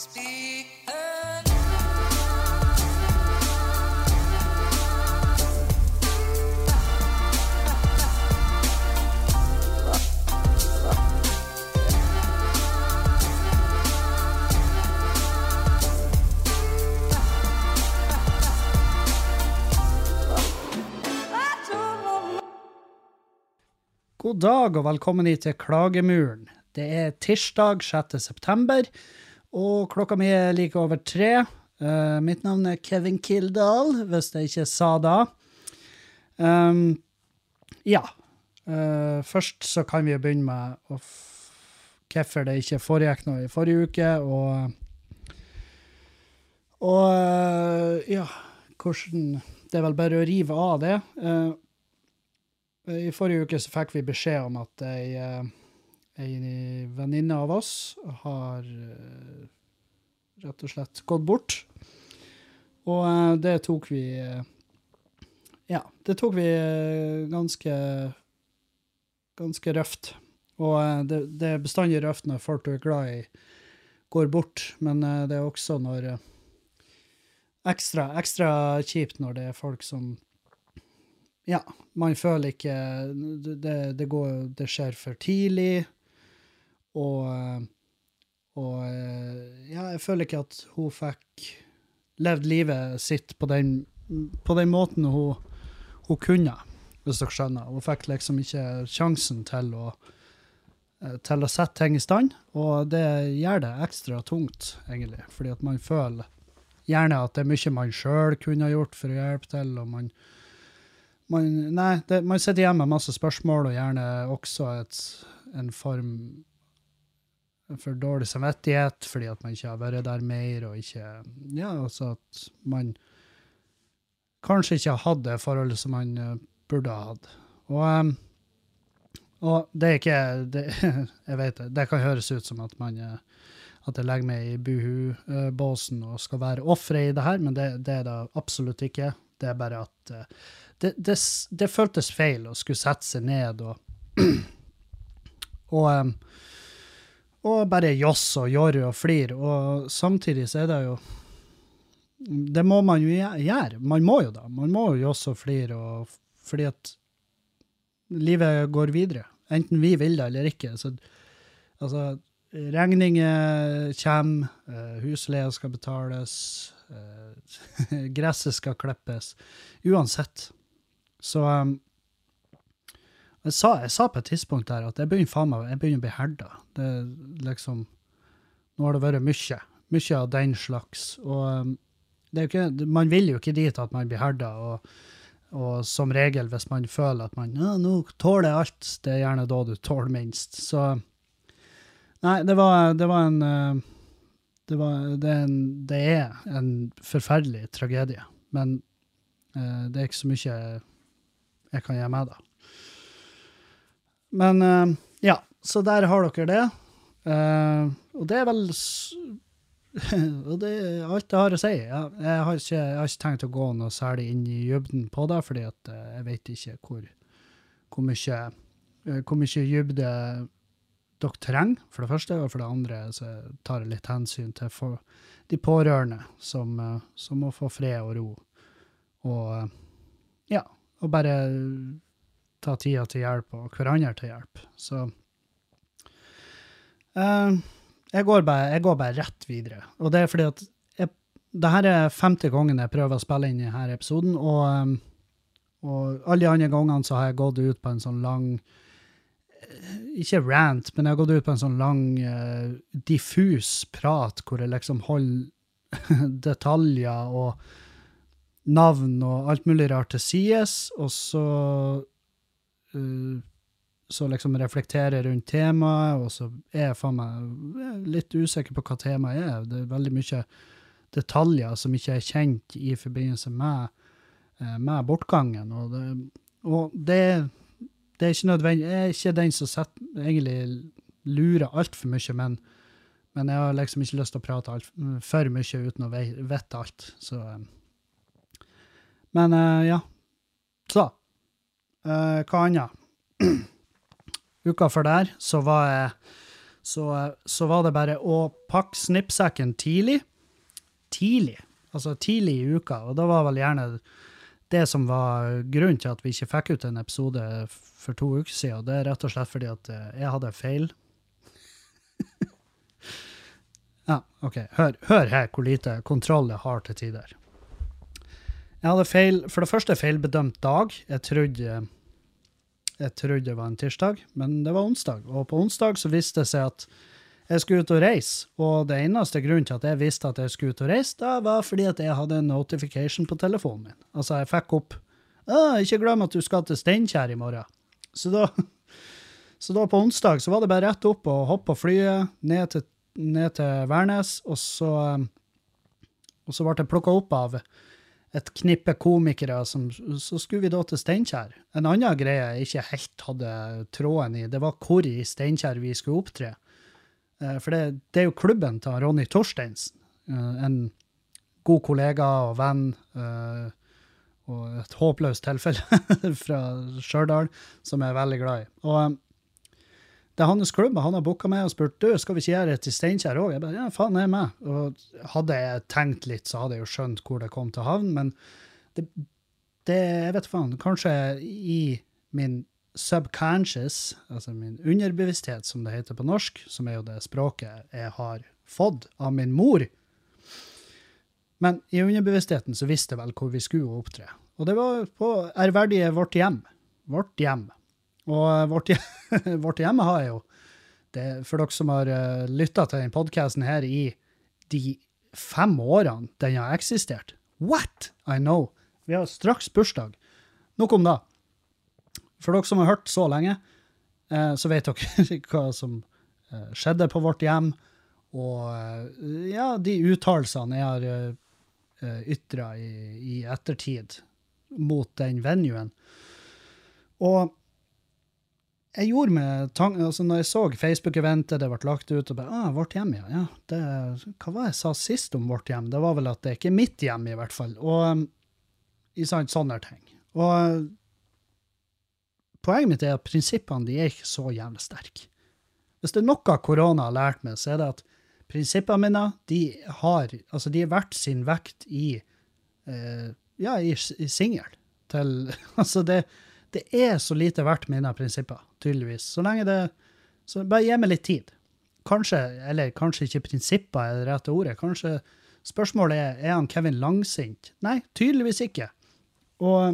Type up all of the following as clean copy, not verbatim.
God dag og velkommen hit til Klagemuren. Det tirsdag 6. september, og klokka mi like over 3. Mitt navn Kevin Kildahl, hvis jeg ikke sa da. Først så kan vi begynne med hvorfor det ikke foregikk noe i forrige uke, hvordan det vel bare å rive av det. I forrige uke så fikk vi beskjed om at en venninne av oss har rett og slett gått bort. Og det tok vi ganske røft. Og det bestandig røft når folk du glad i går bort, men det også når ekstra kjipt når det folk som man føler ikke det skjer for tidlig, og jeg føler ikke at hun fikk levd livet sitt på den måten hun kunne, hvis dere skjønner. Hun fikk liksom ikke sjansen til å sette ting i stand, og det gjør det ekstra tungt, egentlig, fordi at man føler gjerne at det mye man selv kunne ha gjort for å hjelpe til, og man sitter hjemme med masse spørsmål, og gjerne også en form for dårlig samvittighet, fordi at man ikke har vært der mer, og ikke, altså at man kanskje ikke har hatt det forholdet som man burde ha hatt. Og det ikke, jeg vet det, det kan høres ut som at jeg legger meg i buhu-båsen og skal være offre i det her, men det det absolutt ikke. Det bare at det føltes feil å skulle sette seg ned og bare josse og gjøre og flire, og samtidig så det jo, det må man jo gjøre, man må jo josse og flire, fordi at livet går videre, enten vi vil det eller ikke, så altså, regninger kommer, husleia skal betales, gresset skal klippes, uansett. Så jeg sa på et tidspunkt der at jeg begynner å bli herda. Det liksom, nå har det vært mye av den slags, og det jo ikke, man vil jo ikke dit at man blir herda, og som regel hvis man føler at man, nå tåler jeg alt, det gjerne da du tåler minst. Så nei, det er en forferdelig tragedie, men det ikke så mye jeg kan gjøre med det. Men så der har dere det. Og det vel og det alt jeg har å si. Jeg har ikke tenkt å gå noe særlig inn i dybden på det, fordi at jeg vet ikke hvor mye dybde dere trenger, for det første, og for det andre så tar jeg litt hensyn til de pårørende som må få fred og ro, og bare ta tida til hjelp, og hverandre til hjelp. Så jeg går bare rett videre, og det fordi at det her 50 gangen jeg prøver å spille inn i denne episoden, og alle de andre gangene så har jeg gått ut på en sånn lang, ikke rant, men jeg har gått ut på en sånn lang, diffus prat, hvor jeg liksom holder detaljer og navn og alt mulig rart til sides, og så liksom reflekterer rundt temaet, og så jeg faen meg litt usikker på hva temaet det veldig mye detaljer som ikke kjent i forbindelse med bortgangen, og det ikke nødvendig, jeg ikke den som egentlig lurer alt for mye, men jeg har liksom ikke lyst til å prate for mye uten å vite alt, så men så hva annet? Uka for der så var jeg så var det bare å pakke snippsekken tidlig, altså tidlig i uka, og da var vel gjerne det som var grunnen til at vi ikke fikk ut en episode for 2 uker siden, det er rett og slett fordi at jeg hadde feil. Ja, ok, hør her hvor lite kontroll jeg har til tider. Jeg hadde for det første feilbedømt dag. Jeg trodde det var en tirsdag, men det var onsdag. Og på onsdag så viste det seg at jeg skulle ut og reise. Og det eneste grunnen til at jeg visste at jeg skulle ut og reise, da var fordi at jeg hadde en notification på telefonen min. Altså jeg fikk opp, ikke glem at du skal til Steinkjer i morgen. Så da på onsdag så var det bare rett opp og hoppe på flyet ned til Værnes, og så ble det plukket opp av et knippe komikere, så skulle vi da til Steinkjer. En annen greie jeg ikke helt hadde tråden i, det var hvor i Steinkjer vi skulle opptre. For det er jo klubben til Ronny Torstensen, en god kollega og venn, og et håpløst tilfelle fra Stjørdal, som jeg er veldig glad i. Og det er hans klubb, han har booket meg og spurt, skal vi ikke gjøre det til Steinkjer også? Jeg bare, ja, faen, jeg er med. Og hadde jeg tenkt litt, så hadde jeg jo skjønt hvor det kom til havn, men jeg vet faen, kanskje i min subconscious, altså min underbevissthet, som det heter på norsk, som er jo det språket jeg har fått av min mor. Men i underbevisstheten så visste jeg vel hvor vi skulle opptre. Og det var på ærverdige Vårt Hjem. Vårt Hjem. Og vårt hjemme har jo, for dere som har lyttet til den podcasten her i de 5 årene den har eksistert. What? I know. Vi har straks bursdag. Nok om da. For dere som har hørt så lenge, så vet dere hva som skjedde på Vårt Hjem, og ja, de uttalelsene jeg har ytret i ettertid mot den venuen. Og jeg gjorde med altså når jeg så Facebook-eventet, det ble lagt ut, og bare, Vårt Hjem, ja. Hva var jeg sa sist om Vårt Hjem? Det var vel at det ikke er mitt hjem i hvert fall, og i sånne ting. Og poenget mitt er at prinsippene, de er ikke så jævlig sterke. Hvis det er noe korona har lært meg, så er det at prinsippene mine, de er verdt sin vekt i singel. Altså det er så lite verdt mine prinsipper, tydeligvis. Så lenge så bare gi meg litt tid. Kanskje ikke prinsipper er det rette ordet. Kanskje spørsmålet er han Kevin langsint? Nei, tydeligvis ikke. Og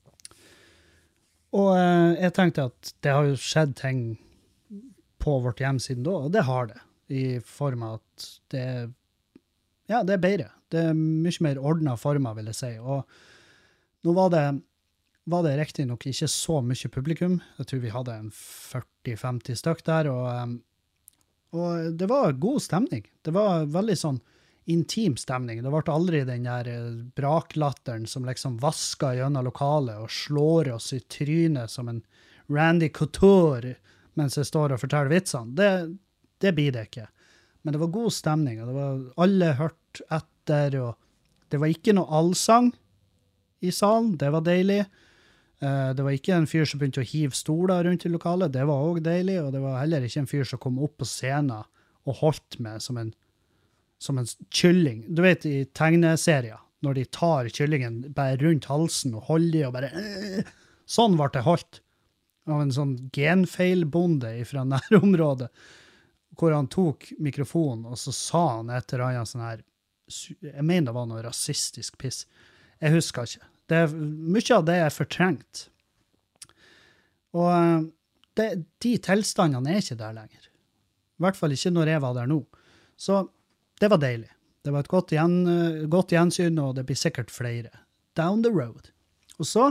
jeg tenkte at det har jo skjedd ting på Vårt Hjem siden da, og det har det. I form av at det er bedre. Det er mye mer ordnet former, vil jeg si. Og nå var det riktig nok ikke så mye publikum. Jeg tror vi hadde en 40-50 stykk der, og det var god stemning. Det var veldig sånn intim stemning. Det ble aldri den der braklatteren som liksom vasker gjennom lokalet og slår oss i trynet som en Randy Couture mens jeg står og forteller vitsene. Det blir det ikke. Men det var god stemning, og det var alle hørt etter, og det var ikke noe allsang i salen. Det var deilig. Det var ikke en fyr som begynte å hive stoler rundt i lokalet. Det var også deilig, og det var heller ikke en fyr som kom opp på scenen og holdt med som en kylling. Du vet, i tegneserier, når de tar kyllingen bare rundt halsen og holder de og bare... Sånn ble det holdt av en sånn genfeilbonde fra nærområdet, hvor han tok mikrofonen, og så sa han etter han sånn her, jeg mener det var noe rasistisk piss. Jeg husker ikke. Mye av det er fortrengt. Og de tilstandene er ikke der lenger. I hvert fall ikke når jeg var der nå. Så det var deilig. Det var et godt gjensyn, og det blir sikkert flere. Down the road. Og så,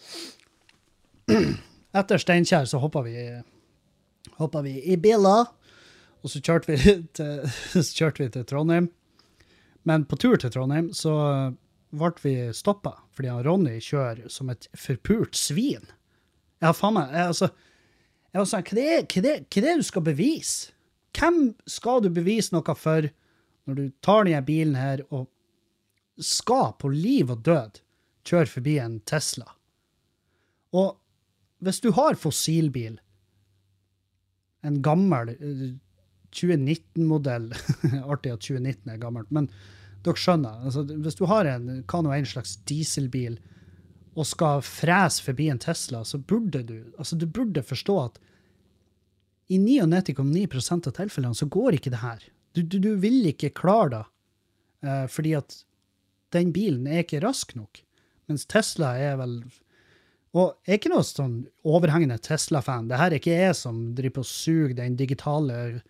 etter Steinkjer, så hoppet vi i biler, og så kjørte vi til Trondheim. Men på tur til Trondheim, så ble vi stoppet, fordi Ronny kjører som et forpult svin. Ja, faen meg, jeg var sånn, hva er det du skal bevise? Hvem skal du bevise noe for når du tar denne bilen her og skal på liv og død kjøre forbi en Tesla? Og hvis du har fossilbil, en gammel 2019-modell. Artig at 2019 gammelt, men dere skjønner, altså, hvis du har en slags dieselbil og skal frese forbi en Tesla, så burde du burde forstå at i 99,9% av tilfellene så går ikke det her. Du vil ikke klare det, fordi at den bilen er ikke rask nok. Mens Tesla er vel, og jeg er ikke noe sånn overhengende Tesla-fan. Det her er ikke jeg som driver på å suge den digitale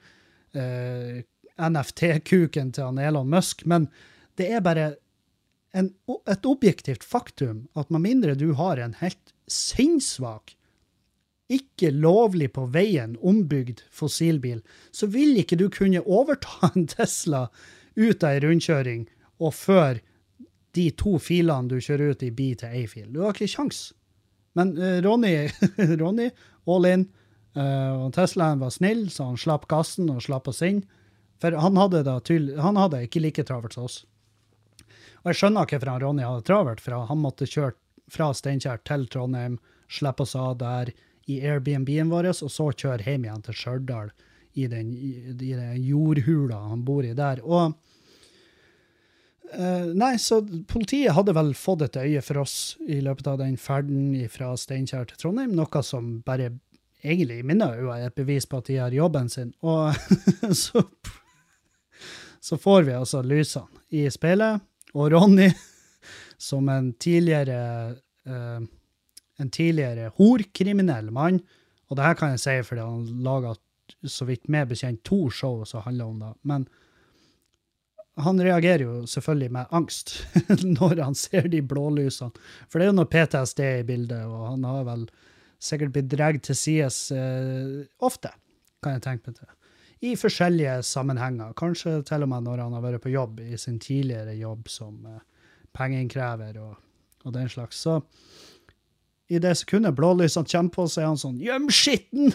NFT-kuken til Elon Musk, men det er bare et objektivt faktum at med mindre du har en helt sinnssvak, ikke lovlig på veien ombygd fossilbil, så vil ikke du kunne overta en Tesla ut av en rundkjøring og føre de 2 filene du kjører ut i bi til en fil. Du har ikke sjans. Men Ronny, all in, og Teslaen var snill, så han slapp gassen og slapp oss inn. For han hadde ikke like travert som oss. Og jeg skjønner ikke hvorfor Ronny hadde travert, for han måtte kjøre fra Steinkjer til Trondheim, slippe oss av der i Airbnb-en vår, og så kjøre hjem igjen til Stjørdal i den jordhula han bor i der. Og nei, så politiet hadde vel fått et øye for oss i løpet av den ferden fra Steinkjer til Trondheim, noe som bare egentlig i mine øyne er et bevis på at de har jobben sin. Og så får vi altså lysene i spillet, og Ronny, som en tidligere horkriminell mann, og det her kan jeg si fordi han laget så vidt med bekjent 2 show som handler om det, men han reagerer jo selvfølgelig med angst når han ser de blålysene, for det er jo noe PTSD i bildet, og han har vel sikkert blitt draget til sides ofte, kan jeg tenke meg til. I forskjellige sammenhenger, kanskje til og med når han har vært på jobb i sin tidligere jobb som pengeinnkrever og den slags. Så i det sekundet blålysene kommer på, så er han sånn, «Gjem skitten!»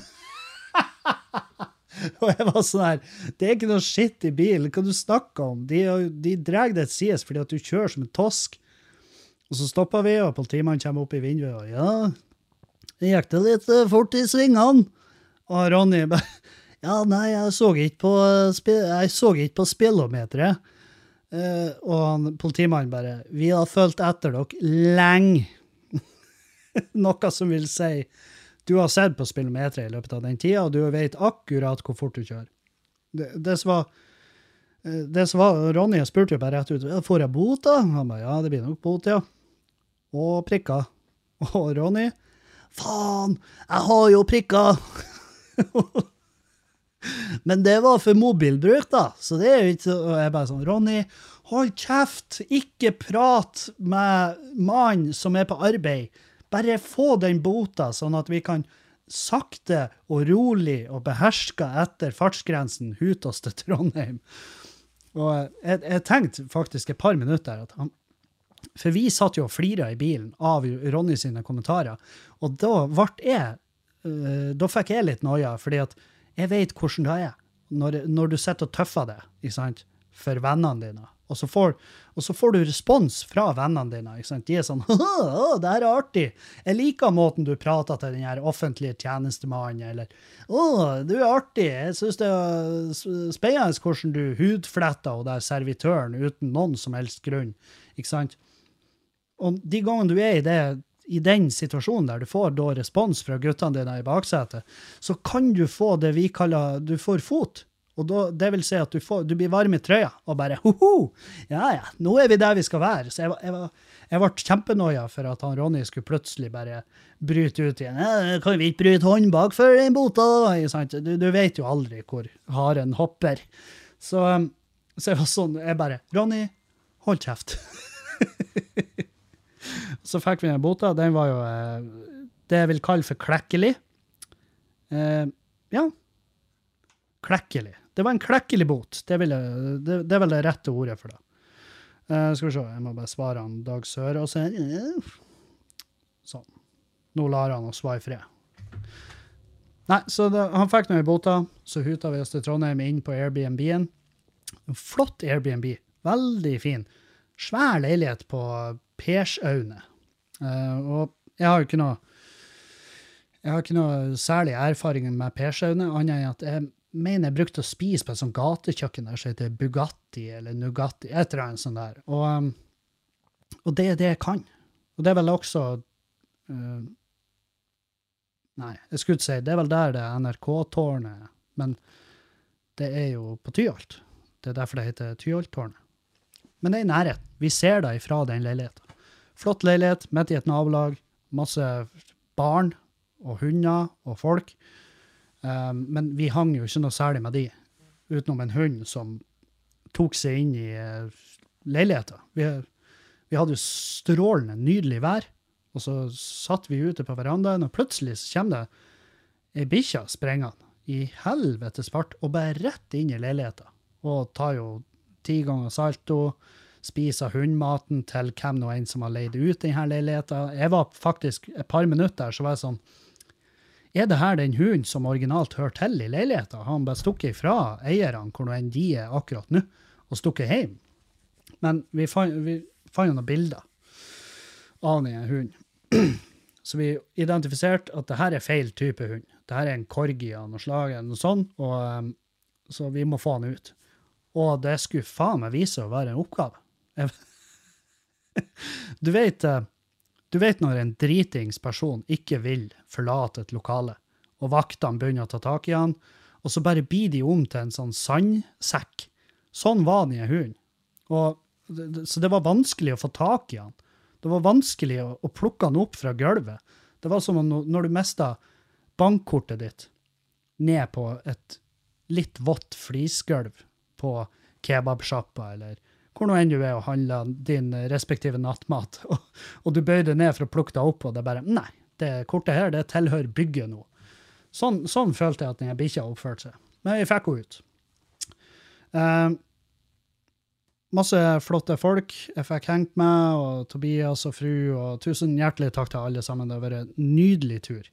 Og jeg var sånn her, det er ikke noe skitt i bilen, hva du snakker om? De drar det til sides fordi at du kjører som en tosk. Og så stopper vi, og politimannen kommer opp i vinduet, og ja, det gikk det litt fort i svingene. Og Ronny bare, ja, nei, jeg så ikke på spillometeret. Og politimannen bare, vi har følt etter dere lenge. Noe som vil si, du har sett på spillometeret i løpet av den tida, og du vet akkurat hvor fort du kjører. Det som var, Ronny spurte jo bare rett ut, får jeg bot da? Han bare, ja, det blir nok bot, ja. Og prikka. Og Ronny, faen, jeg har jo prikka. Men det var for mobilbruk da, så det er jo ikke, og jeg bare sånn, Ronny, hold kjeft, ikke prat med mann som er på arbeid, bare få den bota, sånn at vi kan sakte og rolig og beherska etter fartsgrensen ut oss til Trondheim. Og jeg tenkte faktisk et par minutter at for vi satt jo og flira i bilen av Ronny sine kommentarer, og da fikk jeg litt noia, fordi at jeg vet hvordan det er, når du sitter og tøffer det, ikke sant, for vennene dine, og så får du respons fra vennene dine, ikke sant, de er sånn, det her er artig, jeg liker måten du prater til den her offentlige tjenestemannen, eller, du er artig, jeg synes det er spennende hvordan du hudfletter og der servitøren uten noen som helst grunn, ikke sant, og de gangene du er i den situasjonen der du får da respons fra guttene dine i baksetet, så kan du få det vi kaller, du får fot. Og da, det vil si at du blir varm i trøya, og bare, ja, nå er vi der vi skal være. Så jeg ble kjempenøya for at han Ronny skulle plutselig bare bryte ut igjen. Kan vi ikke bryte hånd bak for en bota? Du vet jo aldri hvor haren hopper. Så jeg var sånn, jeg bare, Ronny, hold kjeft. Så fikk vi en bota, den var jo det jeg vil kalle for klekkelig. Ja, klekkelig. Det var en klekkelig bot. Det er vel det rette ordet for det. Skal vi se, jeg må bare svare han Dag Søre, og så sånn. Nå lar han oss svare i fred. Nei, så han fikk noe i bota, så hutet vi oss til Trondheim inn på Airbnb-en. En flott Airbnb, veldig fin. Svær leilighet på Persaune. Og jeg har jo ikke noe særlig erfaring med Persaune, annet enn at mener jeg brukte å spise på et sånt gatekjøkken der som heter Bugatti eller Nugatti, et eller annet sånt der. Og det er det jeg kan. Og det er vel også nei, jeg skulle ikke si, det er vel der det er NRK-tårnet, men det er jo på Tyholt. Det er derfor det heter Tyholt-tårnet. Men det er i nærheten. Vi ser det ifra den leiligheten. Flott leilighet, midt i et nabolag, masse barn og hunder og folk. Men vi hang jo ikke noe særlig med de, utenom en hund som tok seg inn i leiligheten. Vi hadde jo strålende, nydelig vær, og så satt vi ute på verandaen, og plutselig så kommer det en bikkja sprengende i helvetes fart, og bare rett inn i leiligheten. Og tar jo 10 ganger salto, spiser hundmaten til hvem nå en som har leid ut denne leiligheten. Jeg var faktisk et par minutter der, så var jeg sånn, er det her den hunden som originalt hører til i leiligheten? Han bare stukket ifra eierne, hvor nå enn de er akkurat nå, og stukket hjem. Men vi fant jo noen bilder av denne hunden. Så vi identifiserte at det her er feil type hund. Det her er en korgi av noe slag, noe sånt, og så vi må få han ut. Og det skulle faen meg vise å være en oppgave. Du vet når en dritings person ikke vil forlate et lokale, og vaktene begynner å ta tak i han, og så bare blir de om til en sånn sandsekk. Sånn var den i hunden. Så det var vanskelig å få tak i han. Det var vanskelig å plukke han opp fra gulvet. Det var som når du mistet bankkortet ditt ned på et litt vått flisgulv på kebabsjappa, eller hvor nå enn du er og handler din respektive nattmat, og du bøyde ned for å plukke deg opp, og det er bare, nei, det kortet her, det tilhører bygget nå. Sånn følte jeg at denne bikkja oppførte seg. Men vi fikk henne ut. Masse flotte folk jeg fikk hengt med, og Tobias og fru, og tusen hjertelig takk til alle sammen. Det har vært en nydelig tur.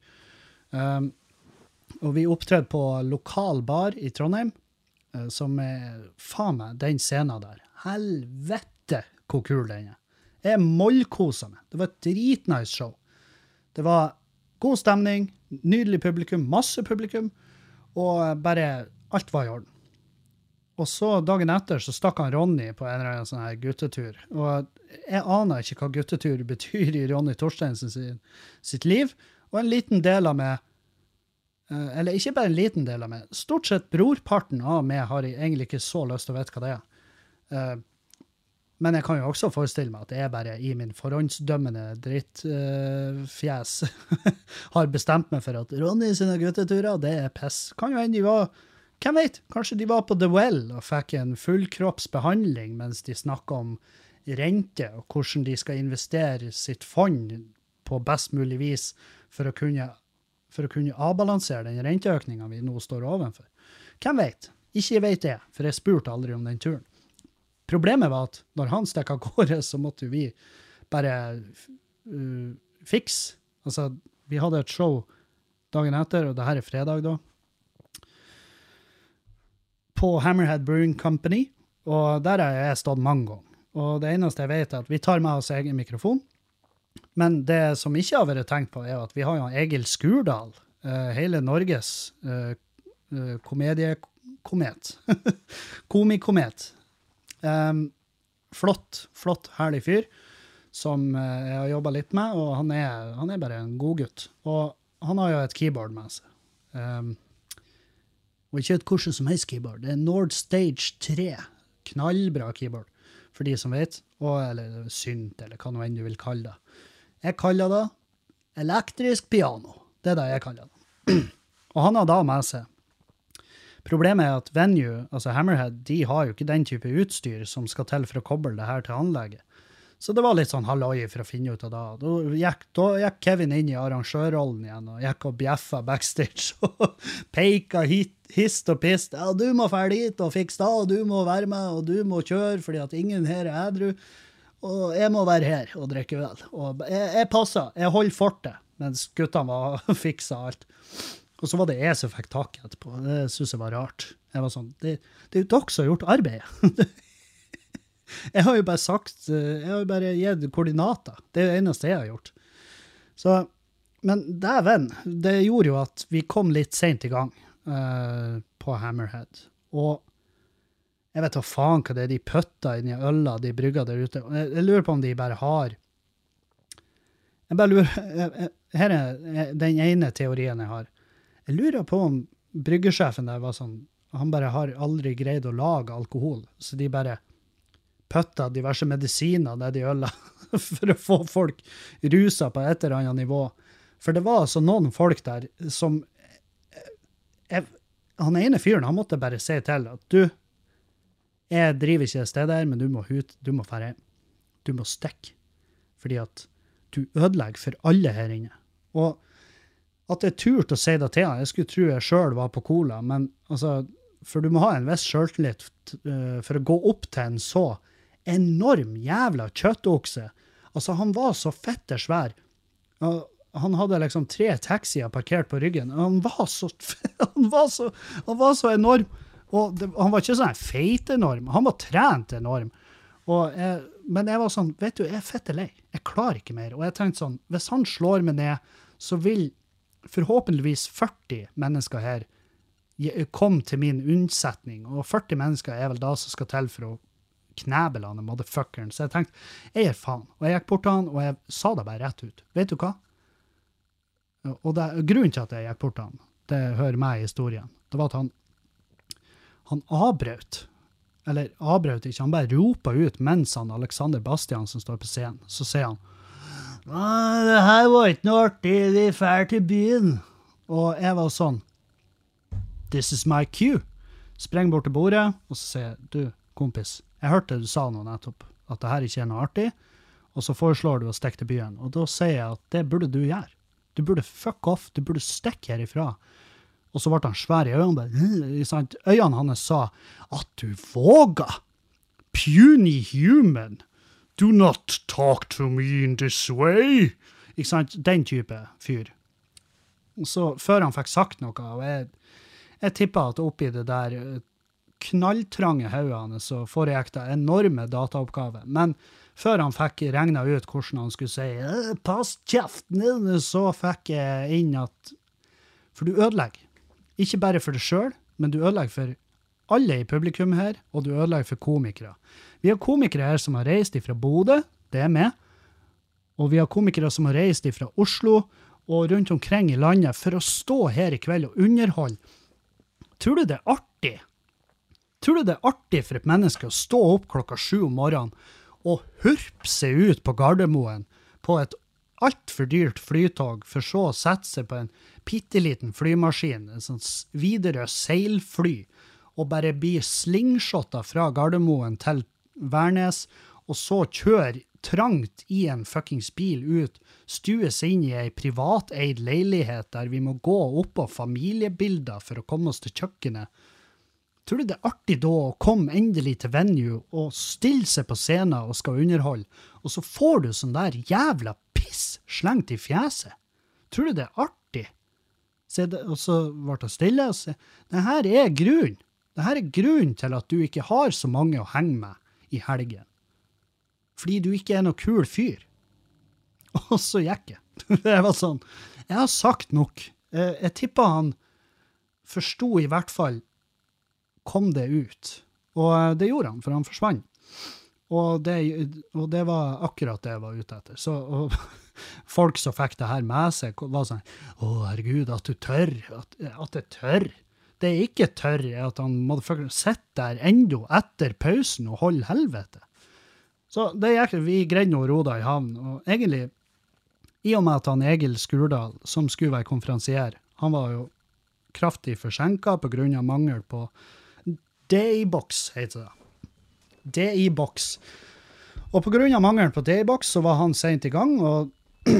Og vi opptredde på lokal bar i Trondheim, som er, faen meg, den scenen der. Helvete, hvor kul den er. Jeg mollkoset meg. Det var et dritnice show. Det var god stemning, nydelig publikum, masse publikum, og bare alt var i orden. Og så dagen etter så stakk han Ronny på en eller annen sånn her guttetur. Og jeg aner ikke hva guttetur betyr i Ronny Torsteinsen sitt liv. Og en liten del av meg, eller ikke bare en liten del av meg, stort sett brorparten av meg har jeg egentlig ikke så lyst til å vite hva det er. Men jeg kan jo også forestille meg at det er bare i min forhåndsdømmende drittfjes har bestemt meg for at Ronny sine gutteturer, det er piss. Kan jo hende de var, hvem vet, kanskje de var på The Well og fikk en fullkroppsbehandling mens de snakket om rente og hvordan de skal investere sitt fond på best mulig vis for å kunne avbalansere den renteøkningen vi nå står overfor. Hvem vet? Ikke vet det, for jeg spurte aldri om den turen. Problemet var at når han stekk av gårde, så måtte vi bare fikse. Altså, vi hadde et show dagen etter, og det her er fredag da, på Hammerhead Brewing Company, og der har jeg stått mange ganger. Og det eneste jeg vet er at vi tar med oss egen mikrofon, men det som ikke har vært tenkt på er at vi har jo Egil Skurdal, hele Norges komediekomet, komikomet. Flott, herlig fyr, som jeg har jobbet litt med, og han er bare en god gutt. Og han har jo et keyboard med seg. Og ikke et hvordan som helst keyboard. Det er Nord Stage 3. Knallbra keyboard, for de som vet. Eller synt, eller hva noe enn du vil kalle det. Jeg kaller det elektrisk piano. Det er det jeg kaller det. Og han har da med seg. Problemet er at Venue, altså Hammerhead, de har jo ikke den type utstyr som skal til for å koble det her til anlegget. Så det var litt sånn halvøye for å finne ut av det. Da gikk Kevin inn i arrangørrollen igjen, og gikk og bjeffa backstage, og peika hist og pist. Ja, du må fære dit og fikse det, og du må være med, og du må kjøre, fordi at ingen her er edru. Og jeg må være her og drikke vel. Og jeg passer, jeg holder fortet, mens guttene var fiksa alt. Og så var det jeg som fikk tak etterpå. Det synes jeg var rart. Jeg var sånn, det er jo dere som har gjort arbeidet. Jeg har jo bare sagt, jeg har jo bare gitt koordinater. Det er det eneste jeg har gjort. Så, men dæven, det gjorde jo at vi kom litt sent i gang på Hammerhead. Og jeg vet hva faen hva det de pøtter inn i øla, de brygger der ute. Jeg lurer på om de bare har... Jeg bare lurer... Her den ene teorien jeg har. Jeg lurer på om bryggersjefen der var sånn, han bare har aldri greid å lage alkohol, så de bare pøtta diverse medisiner ned i øla for å få folk rusa på et eller annet nivå. For det var altså noen folk der som han ene fyren, han måtte bare si til at du, jeg driver ikke et sted der, men du må fære hjem. Du må stikke. Fordi at du ødelegger for alle her inne. Og at jeg turte å si det til han, jeg skulle tro jeg selv var på cola, men altså, for du må ha en viss selvtillit for å gå opp til en så enorm jævla kjøttokse. Altså, han var så fette svær. Han hadde liksom 3 taxier parkert på ryggen. Han var så enorm. Og han var ikke sånn feit enorm. Han var trent enorm. Men jeg var sånn, vet du, jeg er fette lei. Jeg klarer ikke mer. Og jeg tenkte sånn, hvis han slår meg ned, så vil forhåpentligvis 40 mennesker her komme til min unnsetning. Og 40 mennesker er vel da som skal til for å knebel han, motherfuckeren. Så jeg tenkte, jeg er faen. Og jeg gikk bort til han, og jeg sa det bare rett ut. Vet du hva? Og grunnen til at jeg gikk bort til han, det hører meg i historien, det var at han avbrøt. Eller avbrøt ikke, han bare ropa ut mens han Alexander Bastian som står på scenen. Så sier han, det her var ikke noe artig, vi er ferdig til byen. Og jeg var sånn, this is my cue. Spreng bort til bordet, og så sier jeg, du, kompis, jeg hørte du sa noe nettopp, at det her ikke er noe artig, og så foreslår du å stikke til byen. Og da sier jeg at det burde du gjøre. Du burde fuck off, du burde stikke herifra. Og så ble han svær i øynene. Øynene hans sa, at du våger. Puny human. Do not talk to me in this way. Ikke sant? Den type fyr. Så før han fikk sagt noe, og jeg tippet at oppi det der knalltrange høyene så foregikk det enorme dataoppgaver. Men før han fikk regnet ut hvordan han skulle si pass kjeften, så fikk jeg inn at for du ødelegger. Ikke bare for deg selv, men du ødelegger for alle i publikum her, og du ødelegger for komikere. Vi har komikere her som har reist ifra Bodø, det er med, og vi har komikere som har reist ifra Oslo, og rundt omkring i landet for å stå her i kveld og underholde. Tror du det er artig? Tror du det er artig for et menneske å stå opp 7 om morgenen og hurpe seg ut på Gardermoen på et alt for dyrt flytog, for så å sette seg på en pitteliten flymaskin, en sånn videre seilfly, og bare bli slingshotta fra Gardermoen til Værnes, og så kjøre trangt i en fuckings bil ut, stue seg inn i en privateid leilighet der vi må gå opp på familiebilder for å komme oss til kjøkkenet. Tror du det er artig da å komme endelig til venue og stille seg på scenen og skal underholde, og så får du sånn der jævla piss slengt i fjeset? Tror du det er artig? Og så ble det stille og se. Det her er grunnen. Det her er grunnen til at du ikke har så mange å henge med i helgen. Fordi du ikke er noe kul fyr. Og så gikk jeg. Det var sånn. Jeg har sagt nok. Jeg tippet han forstod i hvert fall kom det ut. Og det gjorde han, for han forsvant. Og det var akkurat det jeg var ute etter. Så folk som fikk det her med seg, var sånn, herregud, at du tør, at det tør. Det er ikke tør, at han må sitte der enda etter pausen og holde helvete. Så det gikk, vi greide noe roda i havn, og egentlig, i og med at han Egil Skurdal, som skulle være konferansier, han var jo kraftig forsinket på grunn av mangel på D-boks, heter det. D-boks. Og på grunn av mangelen på D-boks så var han sent i gang, og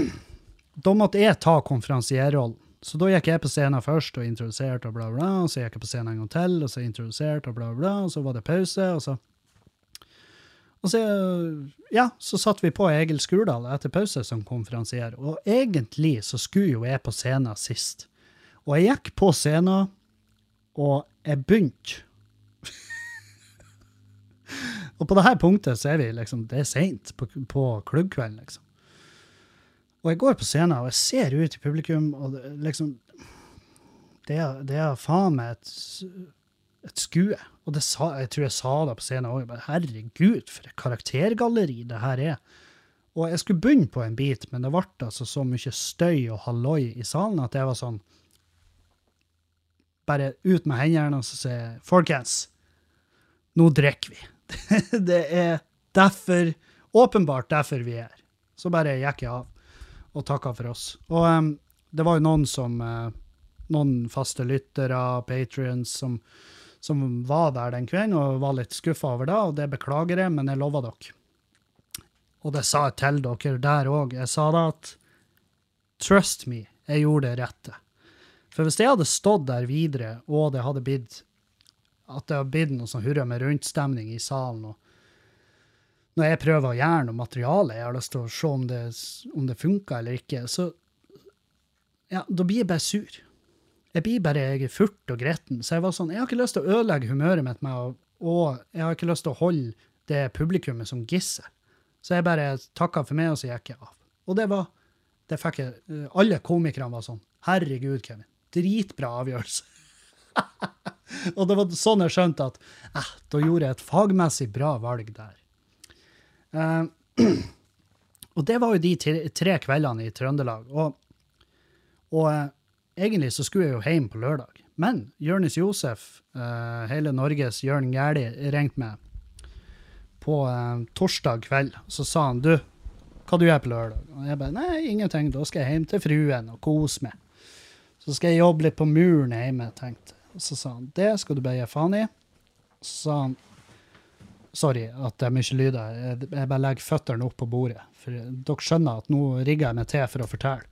da måtte jeg ta konferansierrollen. Så da gikk jeg på scenen først og introduserte og bla bla, og så gikk jeg på scenen en gang til, og så introduserte og bla bla, og så var det pause, og så satt vi på Egil Skurdal etter pause som konferansier, og egentlig så skulle jo jeg på scenen sist. Og jeg gikk på scenen, og jeg begynte. Og på dette punktet så er vi liksom, det er sent på klubbkvelden liksom. Og jeg går på scenen, og jeg ser ut i publikum, og liksom, det er faen meg et skue. Og jeg tror jeg sa det på scenen også, bare, herregud, for et karaktergalleri det her er. Og jeg skulle begynne på en bit, men det ble altså så mye støy og halloi i salen at jeg var sånn, bare ut med hendene og så sier jeg, folkens, nå drikker vi. Det er derfor, åpenbart derfor vi er. Så bare gikk jeg av og takket for oss. Og det var jo noen faste lyttere, Patreons, som var der den kvelden og var litt skuffet over det, og det beklager jeg, men jeg lover dere. Og det sa jeg til dere der også. Jeg sa da at, trust me, jeg gjorde det rette. For hvis jeg hadde stått der videre, og det hadde blitt noe sånn hurra med rundstemning i salen, og når jeg prøver å gjøre noe materiale, jeg har lyst til å se om det funker eller ikke, så ja, da blir jeg bare sur. Jeg er furt og gretten, så jeg var sånn, jeg har ikke lyst til å ødelegge humøret mitt med, og jeg har ikke lyst til å holde det publikummet som gissel. Så jeg bare takket for meg, og så gikk jeg av. Og det fikk jeg, alle komikerne var sånn, herregud, Kevin, dritbra avgjørelse. Og det var sånn jeg skjønte at, da gjorde jeg et fagmessig bra valg der. Og det var jo de 3 kveldene i Trøndelag, og egentlig så skulle jeg jo hjem på lørdag, men Jonis Josef, hele Norges Jørn Gjerli, ringte meg på torsdag kveld, så sa han, du, hva du gjør på lørdag? Og jeg bare, nei, ingenting, da skal jeg hjem til fruen og kose meg. Så skal jeg jobbe litt på muren hjemme, tenkte jeg. Og så sa han, det skal du bare gi faen i. Så sa han, sorry at det er mye lyd her, jeg bare legger føtterne opp på bordet, for dere skjønner at nå rigger jeg meg til for å fortelle.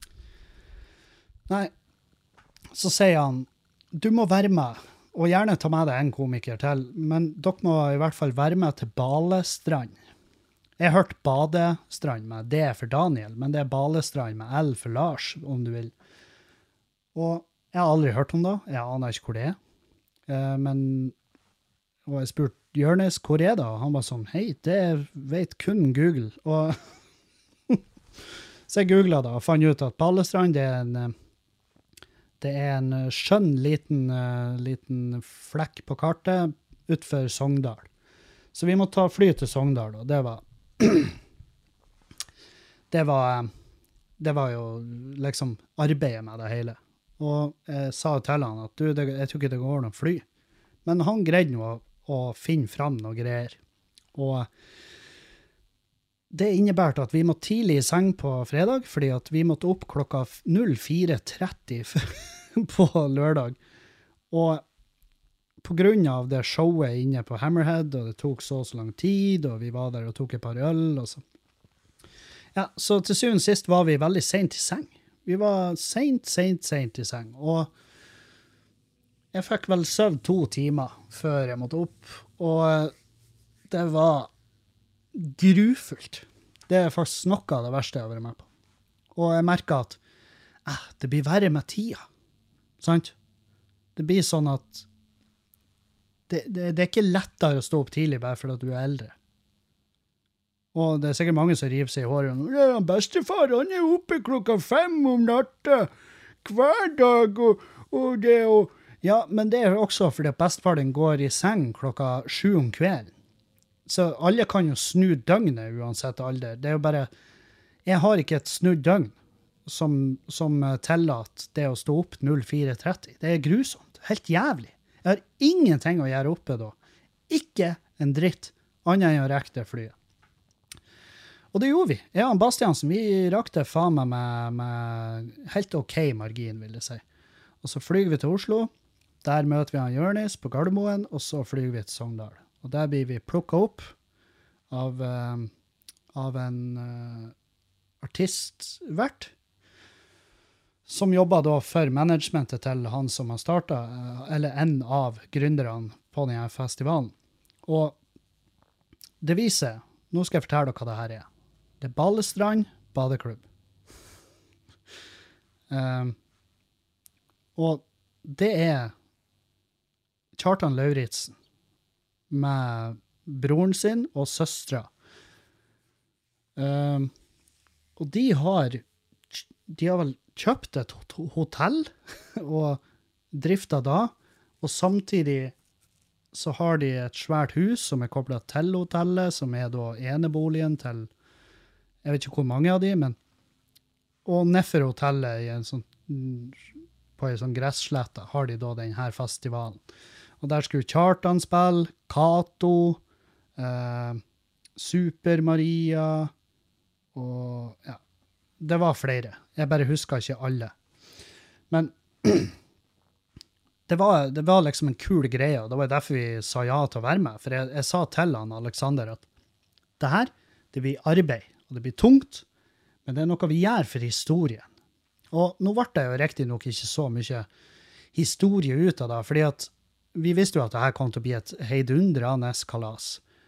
Nei, så sier han, du må være med, og gjerne ta med deg en komiker til, men dere må i hvert fall være med til Balestrand. Jeg har hørt Badestrand med D for Daniel, men det er Balestrand med L for Lars, om du vil. Og jeg har aldri hørt om det, jeg aner ikke hvor det er. Og jeg spurte Jonis, hvor er det? Og han var sånn, hei, det vet kun Google. Og så jeg googlet det og fant ut at Balestrand det er en skjønn liten flekk på kartet utenfor Sogndal. Så vi må ta fly til Sogndal, og det var jo liksom arbeidet med det hele. Og jeg sa til han at jeg tror ikke det går noe fly. Men han greide nå å finne fram noe greier. Og det innebærte at vi måtte tidlig i seng på fredag, fordi at vi måtte opp klokka 04:30 på lørdag. Og på grunn av det showet inne på Hammerhead, og det tok så lang tid, og vi var der og tok et par øl, og så. Ja, så til syvende og sist var vi veldig sent i seng. Vi var sent i seng, og jeg fikk vel søvn 2 timer før jeg måtte opp, og det var grufullt. Det er faktisk noe av det verste jeg har vært med på. Og jeg merker at det blir verre med tida. Sant? Det blir sånn at det er ikke lettere å stå opp tidlig bare fordi at du er eldre. Og det er sikkert mange som river seg i håret. Ja, bestefar, han er oppe klokka 5 om natta hver dag, og det og... Ja, men det er også fordi at bestefar den går i seng klokka 7 om kvelden. Så alle kan jo snu døgnet uansett alder. Det er jo bare, jeg har ikke et snudd døgn som tillater det å stå opp 04:30. Det er grusomt, helt jævlig. Jeg har ingenting å gjøre oppe da. Ikke en dritt, annet enn å rekke det flyet. Og det gjorde vi. Jeg og Bastiansen, vi rakte faen meg med helt ok margin, vil jeg si. Og så flyger vi til Oslo, der møter vi han Jonis på Gardermoen, og så flyger vi til Sogndal. Og der blir vi plukket opp av en artistvert, som jobber da for managementet til han som har startet, eller en av gründerne på denne festivalen. Og det viser, nå skal jeg fortelle dere hva det her er. Det er Balestrand badeklubb. Og det er Kjartan Lauritsen med broren sin og søstra. Og de har vel kjøpt et hotell, og drifter da, og samtidig så har de et svært hus som koblet til hotellet, som da eneboligen til, jeg vet ikke hvor mange av de, men, og nedfor hotellet på en sånn gresslette har de da denne festivalen. Og der skulle Kjartan spille, Kato, Super Maria, og ja, det var flere. Jeg bare husker ikke alle. Men det var liksom en kul greie, og det var derfor vi sa ja til å være med. For jeg sa til han, Alexander, at det her, det blir arbeid, og det blir tungt, men det er noe vi gjør for historien. Og nå ble det jo riktig nok ikke så mye historie ut av det, fordi at vi visste jo at det her kom til å bli et heidundrende kalas.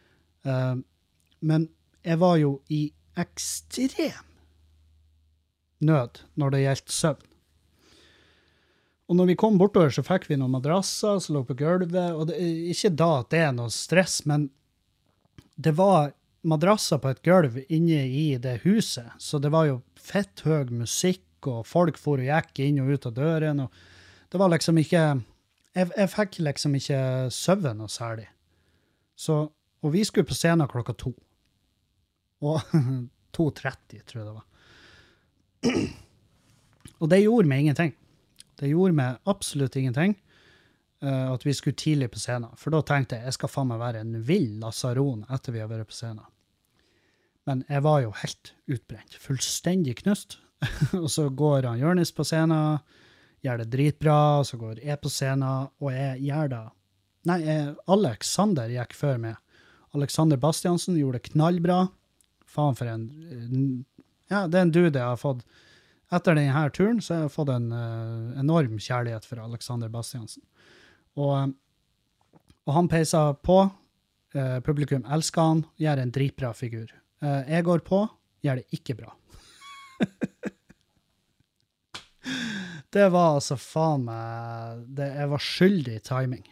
Men jeg var jo i ekstrem nød når det gjeldt søvn. Og når vi kom bortover, så fikk vi noen madrasser som lå på gulvet, og ikke da at det er noe stress, men det var madrasser på et gulv inne i det huset, så det var jo fett høy musikk, og folk for og gikk inn og ut av døren, og det var liksom ikke, jeg fikk liksom ikke søvn noe særlig. Så, og vi skulle på scenen 2:00, og 2:30 tror jeg det var. Og det gjorde meg ingenting. Det gjorde meg absolutt ingenting at vi skulle tidlig på scenen. For da tenkte jeg skal faen meg være en vill lasaron etter vi har vært på scenen. Men jeg var jo helt utbrent. Fullstendig knust. Og så går han Jørnis på scenen, gjør det dritbra, så går jeg på scenen, og jeg gjør det. Nei, Alexander gikk før meg. Alexander Bastiansen gjorde det knallbra. Faen for en... Ja, det er en dude jeg har fått... Etter denne turen så har jeg fått en enorm kjærlighet for Alexander Bastiansen. Og han peiser på, publikum elsker han, gjør en dritbra figur. Jeg går på, gjør det ikke bra. Det var altså faen meg, jeg var skyldig i timing.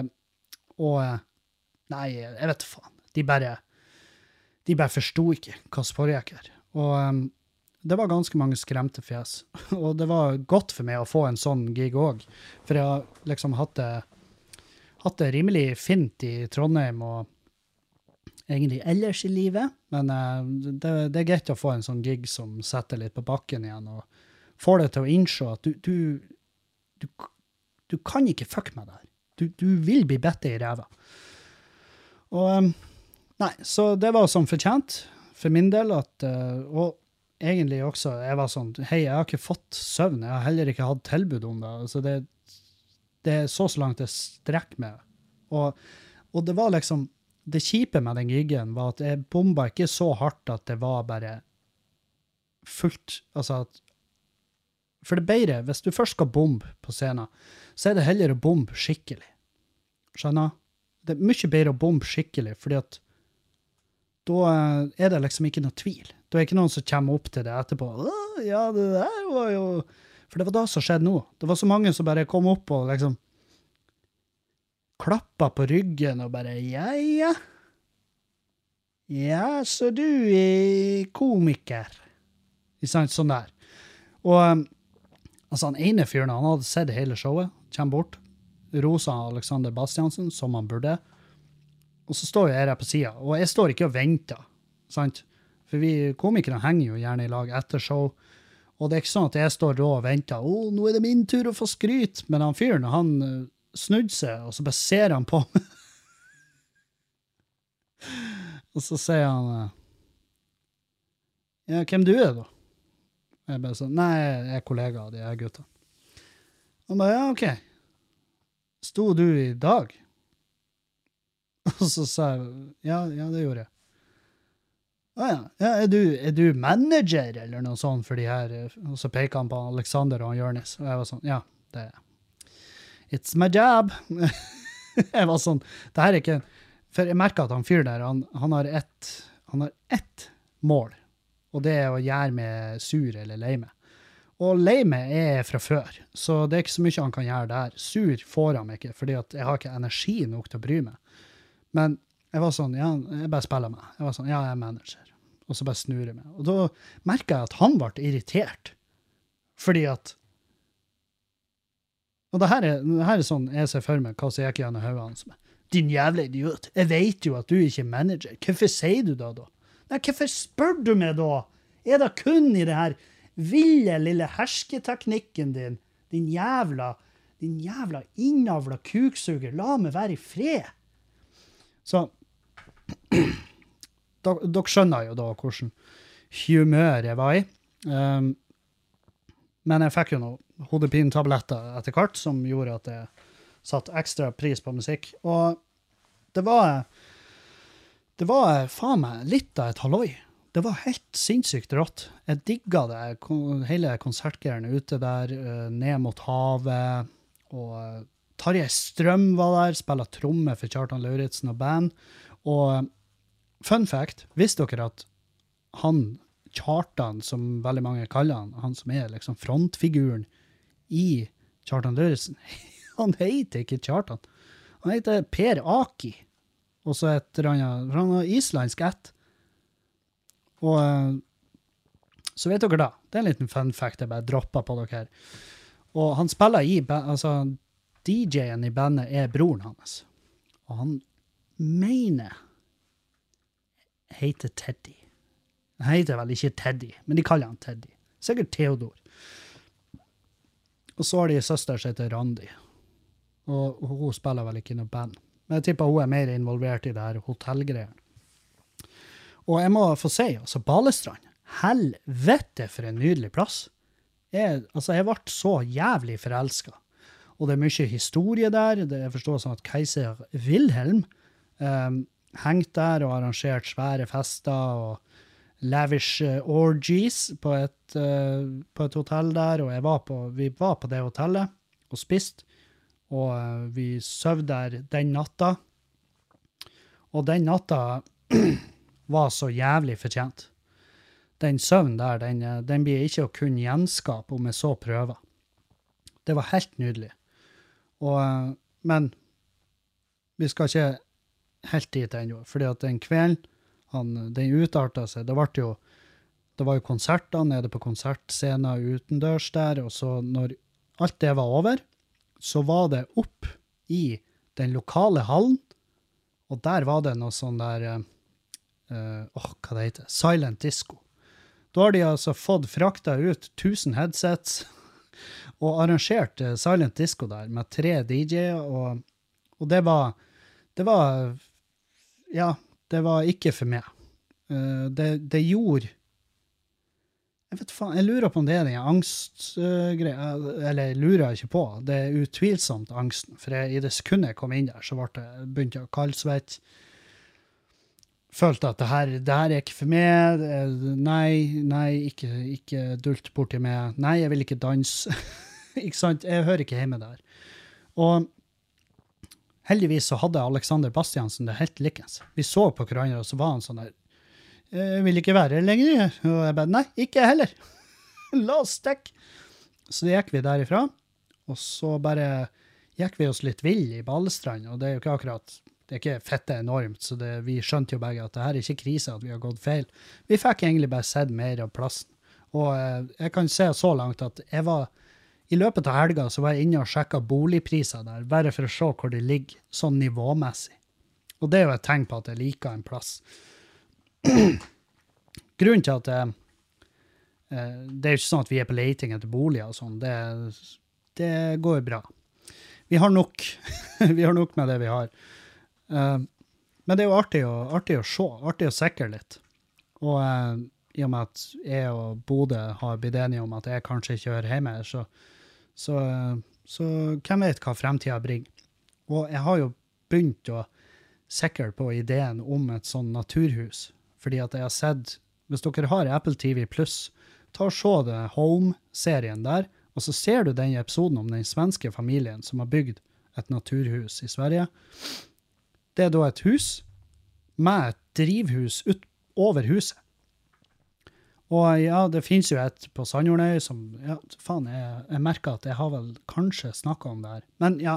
Nei, jeg vet faen. De bare forstod ikke hva som foregikk her. Og det var ganske mange skremte fjes. Og det var godt for meg å få en sånn gig også. For jeg har liksom hatt det rimelig fint i Trondheim og egentlig ellers i livet. Men det er greit å få en sånn gig som setter litt på bakken igjen og får det til å innse at du kan ikke fuck med det her. Du vil bli bedre i ræva. Og nei, så det var sånn fortjent for min del at, og egentlig også, jeg var sånn, hei, jeg har ikke fått søvn, jeg har heller ikke hatt tilbud om det, altså det er så langt jeg strekker meg. Og det var liksom, det kjipe med den giggen var at jeg bomba ikke så hardt at det var bare fullt, altså at, for det er bedre, hvis du først skal bombe på scenen, så er det heller å bombe skikkelig. Skjønner? Det er mye bedre å bombe skikkelig, fordi at da er det liksom ikke noe tvil. Da er ikke noen som kommer opp til det etterpå. Ja, det der var jo... For det var da som skjedde nå. Det var så mange som bare kom opp og liksom klappet på ryggen og bare, ja. Ja, så du er komiker. Sånn der. Og altså han ene fyren, han hadde sett hele showet, kommer bort, rosa Alexander Bastiansen, som han burde. Og så står jeg her på siden, og jeg står ikke og venter, sant? For vi komikere henger jo gjerne i lag etter show, og det er ikke sånn at jeg står da og venter, nå er det min tur å få skryt, men han fyren, han snudde seg, og så bare ser han på meg. Og så sier han, ja, hvem du er da? Jeg bare sånn, nei, jeg er kollega av de her gutta. Han bare, ja, ok. Sto du i dag? Og så sa jeg, ja, det gjorde jeg. Ja, er du manager eller noe sånt for de her? Og så peker han på Alexander og Jørnis. Og jeg var sånn, ja, det er it's my job. Jeg var sånn, det her er ikke, for jeg merker at han fyr der, han har ett mål, og det er å gjøre meg sur eller lei meg. Og lei meg er fra før, så det er ikke så mye han kan gjøre der. Sur får han ikke, fordi at jeg har ikke energi nok til å bry meg. Men jeg var sånn, ja, jeg bare spiller meg. Jeg var sånn, ja, jeg er manager. Og så bare snur jeg meg. Og da merket jeg at han ble irritert. Fordi at Og det her er sånn jeg ser for meg hva som gikk gjennom hodet hans. Din jævla idiot, jeg vet jo at du ikke er manager. Hvorfor sier du da? Nei, hvorfor spør du meg da? Er det kun i det her ville lille hersketeknikken din? Din jævla innavla kuksuger, la meg være i fred. Så, dere skjønner jo da hvordan humør jeg var i. Men jeg fikk jo noen hodepinetabletter etter hvert, som gjorde at jeg satt ekstra pris på musikk. Og det var faen meg litt av et halloi. Det var helt sinnssykt rått. Jeg digget det, hele konsertgreiene ute der, ned mot havet, og Tarjei Strøm var der, spillet tromme for Kjartan Lauritzen og band. Og fun fact, visste dere at Kjartan, som veldig mange kaller han som er liksom frontfiguren i Kjartan Lauritzen, han heter ikke Kjartan. Han heter Per Aki. Og så han har islandsk ett. Og så vet dere da, det er en liten fun fact jeg bare droppet på dere her. Og han spiller altså DJ-en i bandet er broren hans. Og han mener heter Teddy. Han heter vel ikke Teddy, men de kaller han Teddy. Sikkert Theodor. Og så har de søster som heter Randi. Og hun spiller vel ikke noe band. Men jeg tipper hun er mer involvert i det her hotellgreiene. Og jeg må få si, altså Balestrand, helvete for en nydelig plass. Jeg ble så jævlig forelsket. Og det er mye historie der. Jeg forstår sånn at keiser Wilhelm hengt der og arrangert svære fester og lavish orgies på et hotell der. Og vi var på det hotellet og spiste. Og vi sov der den natta. Og den natta var så jævlig fortjent. Den søvn der, den blir ikke å kunne gjenskape om jeg så prøver. Det var helt nydelig. Men vi skal ikke helt dit ennå, fordi at den kvelden, den utartet seg. Det var jo konserter nede på konsertscenen utendørs der, og så når alt det var over, så var det opp i den lokale hallen, og der var det noe sånn der, hva det heter, silent disco. Da har de altså fått fraktet ut 1000 headsets, og arrangert silent disco der, med 3 DJ-er, og det var, ja, det var ikke for meg. Det gjorde, jeg lurer på om det er den angstgreia, eller jeg lurer ikke på, det er utvilsomt angsten, for i det sekundet jeg kom inn der, så begynte jeg å kaldsvette, følte at det her er ikke for meg, nei, ikke dult bort til meg, nei, jeg vil ikke danse, ikke sant, jeg hører ikke hjemme der. Og heldigvis så hadde Alexander Bastiansen det helt likens. Vi så på hverandre, og så var han sånn der, jeg vil ikke være her lenger, og jeg bare, nei, ikke heller. La oss stikke. Så det gikk vi derifra, og så bare gikk vi oss litt vill i Balestrand, og det er jo ikke akkurat, det er ikke fette enormt, så vi skjønte jo begge at det her er ikke krise at vi har gått feil. Vi fikk egentlig bare sett mer av plassen. Og jeg kan se så langt at i løpet av helga så var jeg inne og sjekket boligpriser der, bare for å se hvor de ligger sånn nivåmessig. Og det er jo et tegn på at jeg liker en plass. Grunnen til at det er jo ikke sånn at vi er på leting etter boliger og sånn, det går bra. Vi har nok, vi har nok med det vi har. Men det er jo artig å se, artig å sikre litt. Og i og med at jeg og Bodø har blitt enige om at jeg kanskje ikke hører hjemme her, så hvem vet hva fremtiden bringer. Og jeg har jo begynt å sikre på ideen om et sånn naturhus, fordi at jeg har sett, hvis dere har Apple TV+, ta og se det Home-serien der, og så ser du den episoden om den svenske familien som har bygd et naturhus i Sverige. Det er da et hus med et drivhus ut over huset. Og ja, det finnes jo et på Sandjordnøy som, ja, faen, jeg merker at jeg har vel kanskje snakket om det her. Men ja,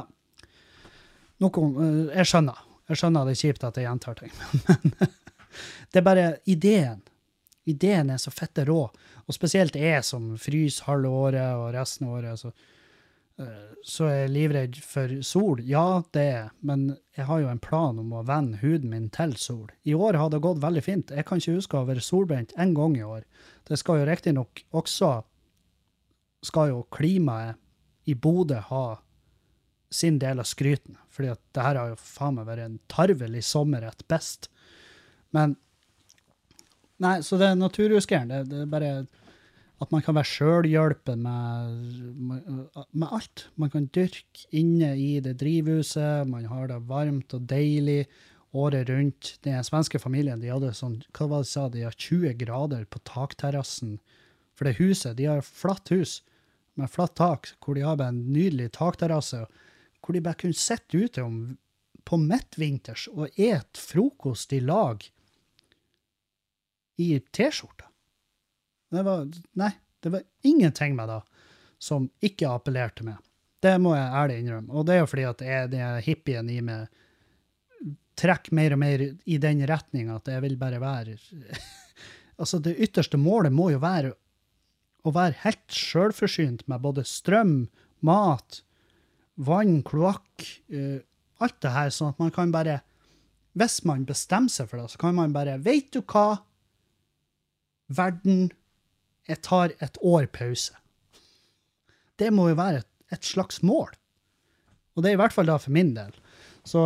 jeg skjønner det er kjipt at jeg gjentar ting, men det er bare ideen. Ideen er så fette rå, og spesielt jeg som frys halve året og resten av året, så Så er jeg livredd for sol. Ja, det er, men jeg har jo en plan om å vende huden min til sol. I år har det gått veldig fint. Jeg kan ikke huske å ha vært solbrent en gang i år. Det skal jo riktig nok også, skal jo klimaet i Bodø ha sin del av skryten, fordi at det her har jo faen meg vært en tarvelig sommerrett best. Men, nei, så det er naturhuskeren, det er bare at man kan være selvhjulpen med alt. Man kan dyrke inne i det drivhuset, man har det varmt og deilig året rundt. Den svenske familien, de hadde sånn, hva var det de sa, de har 20 grader på takterrassen. For det huset, de har flatt hus med flatt tak, hvor de har bare en nydelig takterrasse, hvor de bare kunne sitte ute på midtvinters og et frokost i lag i t-skjorta. Det var ingenting med det som ikke appellerte meg. Det må jeg ærlig innrømme. Og det er jo fordi at den hippien i meg trekker mer og mer i den retningen at jeg vil bare være... altså det ytterste målet må jo være å være helt selvforsynt med både strøm, mat, vann, kloakk, alt det her, sånn at man kan bare, hvis man bestemmer seg for det, så kan man bare, vet du hva? Verden, jeg tar et år pause. Det må jo være et slags mål. Og det er i hvert fall da for min del. Så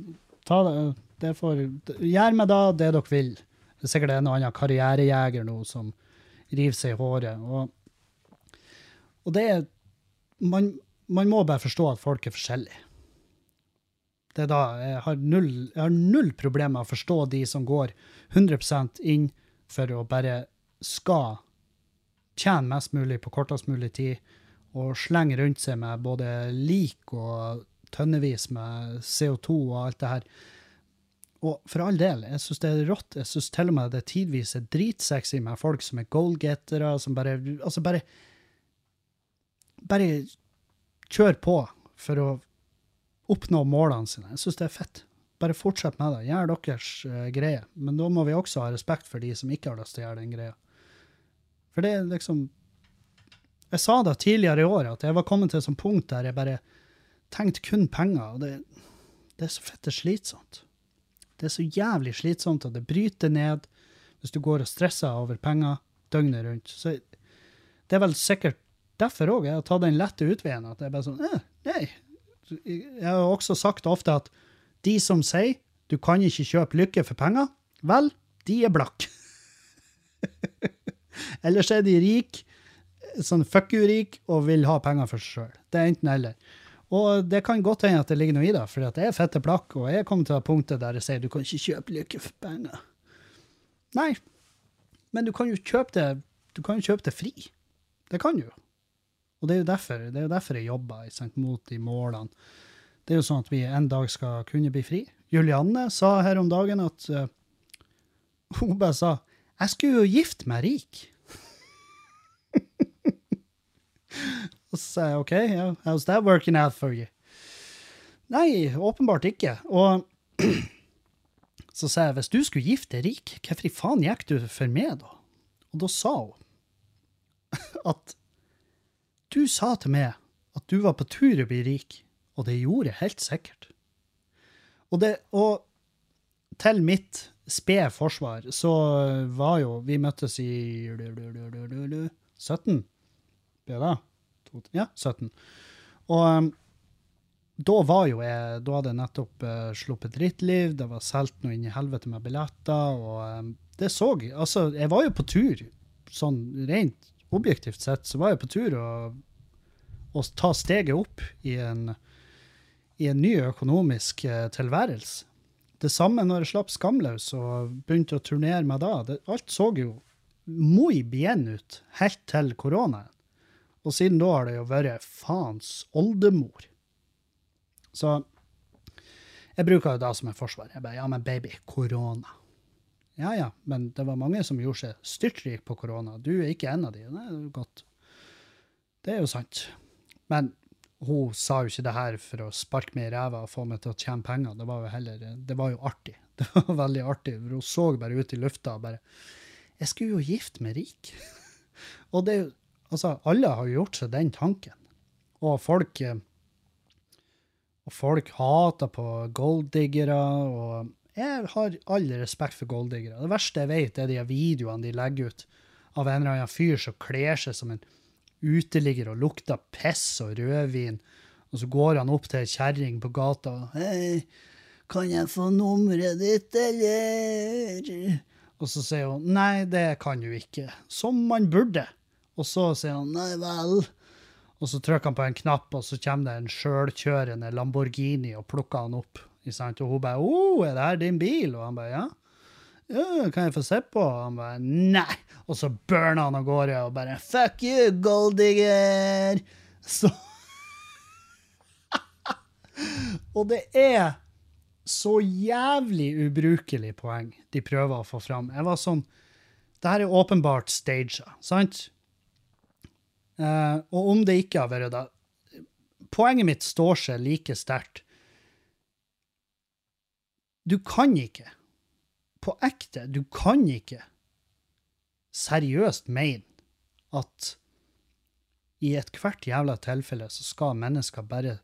gjør med da det dere vil. Det er sikkert en og annen karrierejeger nå som river seg i håret. Og det er, man må bare forstå at folk er forskjellige. Det er da, jeg har null problem med å forstå de som går 100% inn for å bare skal tjene mest mulig på kortest mulig tid, og slenge rundt seg med både lik og tønnevis med CO2 og alt det her. Og for all del, jeg synes det er rått. Jeg synes til og med det tidvis er dritsexy med folk som er goalgettere, som bare kjør på for å oppnå målene sine. Jeg synes det er fett. Bare fortsett med det. Gjør deres greie. Men da må vi også ha respekt for de som ikke har lyst til å gjøre den greia. For det er liksom... Jeg sa det tidligere i år, at jeg var kommet til et sånt punkt der jeg bare tenkte kun penger, og det er så fett slitsomt. Det er så jævlig slitsomt at det bryter ned hvis du går og stresser over penger døgnet rundt. Så det er vel sikkert derfor også jeg har tatt den lette utveien, at jeg bare sånn, nei. Jeg har også sagt ofte at de som sier du kan ikke kjøpe lykke for penger, vel, de er blakk. Ellers er de rik, sånn fuck you-rik, og vil ha penger for seg selv. Det er enten eller. Og det kan godt hende at det ligger noe i det, for jeg er fette blakk, og jeg kommer til det punktet der jeg sier du kan ikke kjøpe lykke for penger. Nei, men du kan jo kjøpe det fri. Det kan du jo. Og det er jo derfor jeg jobber mot de målene. Det er jo sånn at vi en dag skal kunne bli fri. Julianne sa her om dagen at hun bare sa, jeg skulle jo gifte meg rik. Og så sa jeg, ok, yeah, how's that working out for you? Nei, åpenbart ikke. Og så sa jeg, hvis du skulle gifte deg rik, hvorfor i faen gikk du for meg da? Og da sa hun at du sa til meg at du var på tur å bli rik, og det gjorde jeg helt sikkert. Og til mitt spede forsvar, så var jo, vi møttes i 17, ble det? Ja, 17. Og da var jo da hadde jeg nettopp sluppet drittliv, det var selt noe inn i helvete med billetter, og det altså, jeg var jo på tur, sånn rent objektivt sett, så var jeg på tur å ta steget opp i en ny økonomisk tilværelse. Det samme når jeg slapp Skamløs og begynte å turnere med alt så jo muy bien ut, helt til korona. Og siden da har det jo vært faens oldemor. Så jeg bruker jo da som en forsvar. Jeg bare, ja, men baby, korona. Ja, men det var mange som gjorde seg styrtrik på korona. Du er ikke en av de. Nei, det er jo godt. Det er jo sant. Men hun sa jo ikke det her for å sparke meg i ræva og få meg til å tjene penger. Det var jo artig. Det var veldig artig. Hun så bare ut i lufta og bare, jeg skulle jo gifte meg rik. Og det er jo, altså, alle har jo gjort seg den tanken. Og folk hater på golddiggere, og jeg har all respekt for golddiggere. Det verste jeg vet er de videoene de legger ut av en eller annen fyr som kler seg som en uteligger og lukter piss og rødvin, og så går han opp til en kjerring på gata og «Hei, kan jeg få nummeret ditt, eller?» Og så sier hun, «Nei, det kan du ikke. Som man burde.» Og så sier han, «Nei vel.» Og så trykker han på en knapp, og så kommer det en selvkjørende Lamborghini og plukker han opp. Og hun bare, er det her din bil?» Og han bare, «Ja. Ja, kan jeg få se på?» Og han bare, «Nei!» Og så burner han av gårde og bare, «Fuck you, golddigger!» Så... Og det er så jævlig ubrukelig poeng de prøver å få fram. Jeg var sånn, det her er åpenbart staged, sant? Og om det ikke har vært da, poenget mitt står seg like sterkt. Du kan ikke, på ekte, du kan ikke seriøst mene at i et hvert jævla tilfelle så skal mennesker bare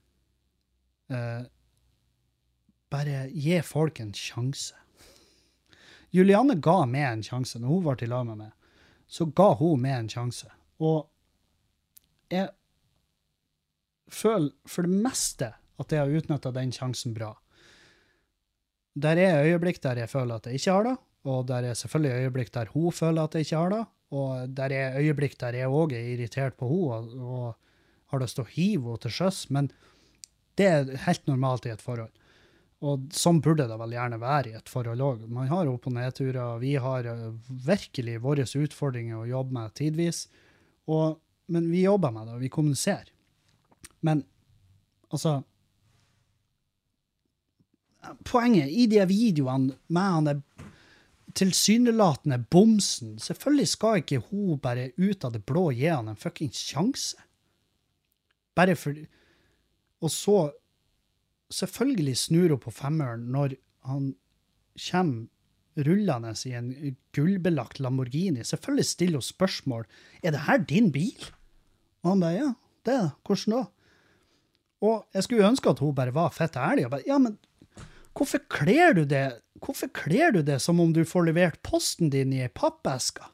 gi folk en sjanse. Julianne ga meg en sjanse. Når hun var til lag med meg, så ga hun meg en sjanse. Og jeg føler for det meste at jeg har utnyttet den sjansen bra. Der er øyeblikk der jeg føler at jeg ikke har det, og der er selvfølgelig øyeblikk der hun føler at jeg ikke har det, og der er øyeblikk der jeg også er irritert på henne, og har lyst til å hive henne til sjøs, men det er helt normalt i et forhold. Og sånn burde det vel gjerne være i et forhold også. Man har opp- og nedturer, vi har virkelig våre utfordringer å jobbe med tidvis, men vi jobber med det, og vi kommuniserer. Men, altså, poenget i de videoene med han der tilsynelatende bomsen, selvfølgelig skal ikke hun bare ut av det blå gi han en fucking sjanse. Bare for... Og så selvfølgelig snur hun på femmeren når han kommer rullende i en gullbelagt Lamborghini. Selvfølgelig stiller hun spørsmål. Er det her din bil? Og han bare, ja, det er det. Hvordan da? Og jeg skulle ønske at hun bare var fett ærlig. Og bare, ja, men hvorfor kler du det? Hvorfor kler du det som om du får levert posten din i en pappeske?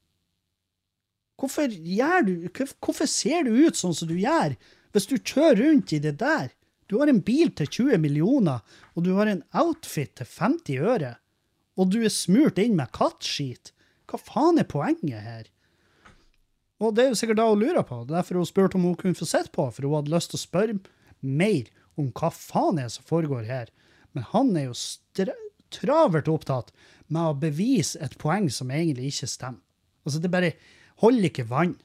Hvorfor ser du ut sånn som du gjør? Hvis du kjører rundt i det der, du har en bil til 20 millioner, og du har en outfit til 50 øre, og du er smurt inn med kattskit. Hva faen er poenget her? Og det er jo sikkert da hun lurer på. Derfor hun spurte om hun kunne få sett på, for hun hadde lyst til å spørre mer om hva faen er som foregår her. Men han er jo travert opptatt med å bevise et poeng som egentlig ikke stemmer. Altså, det bare holder ikke vann.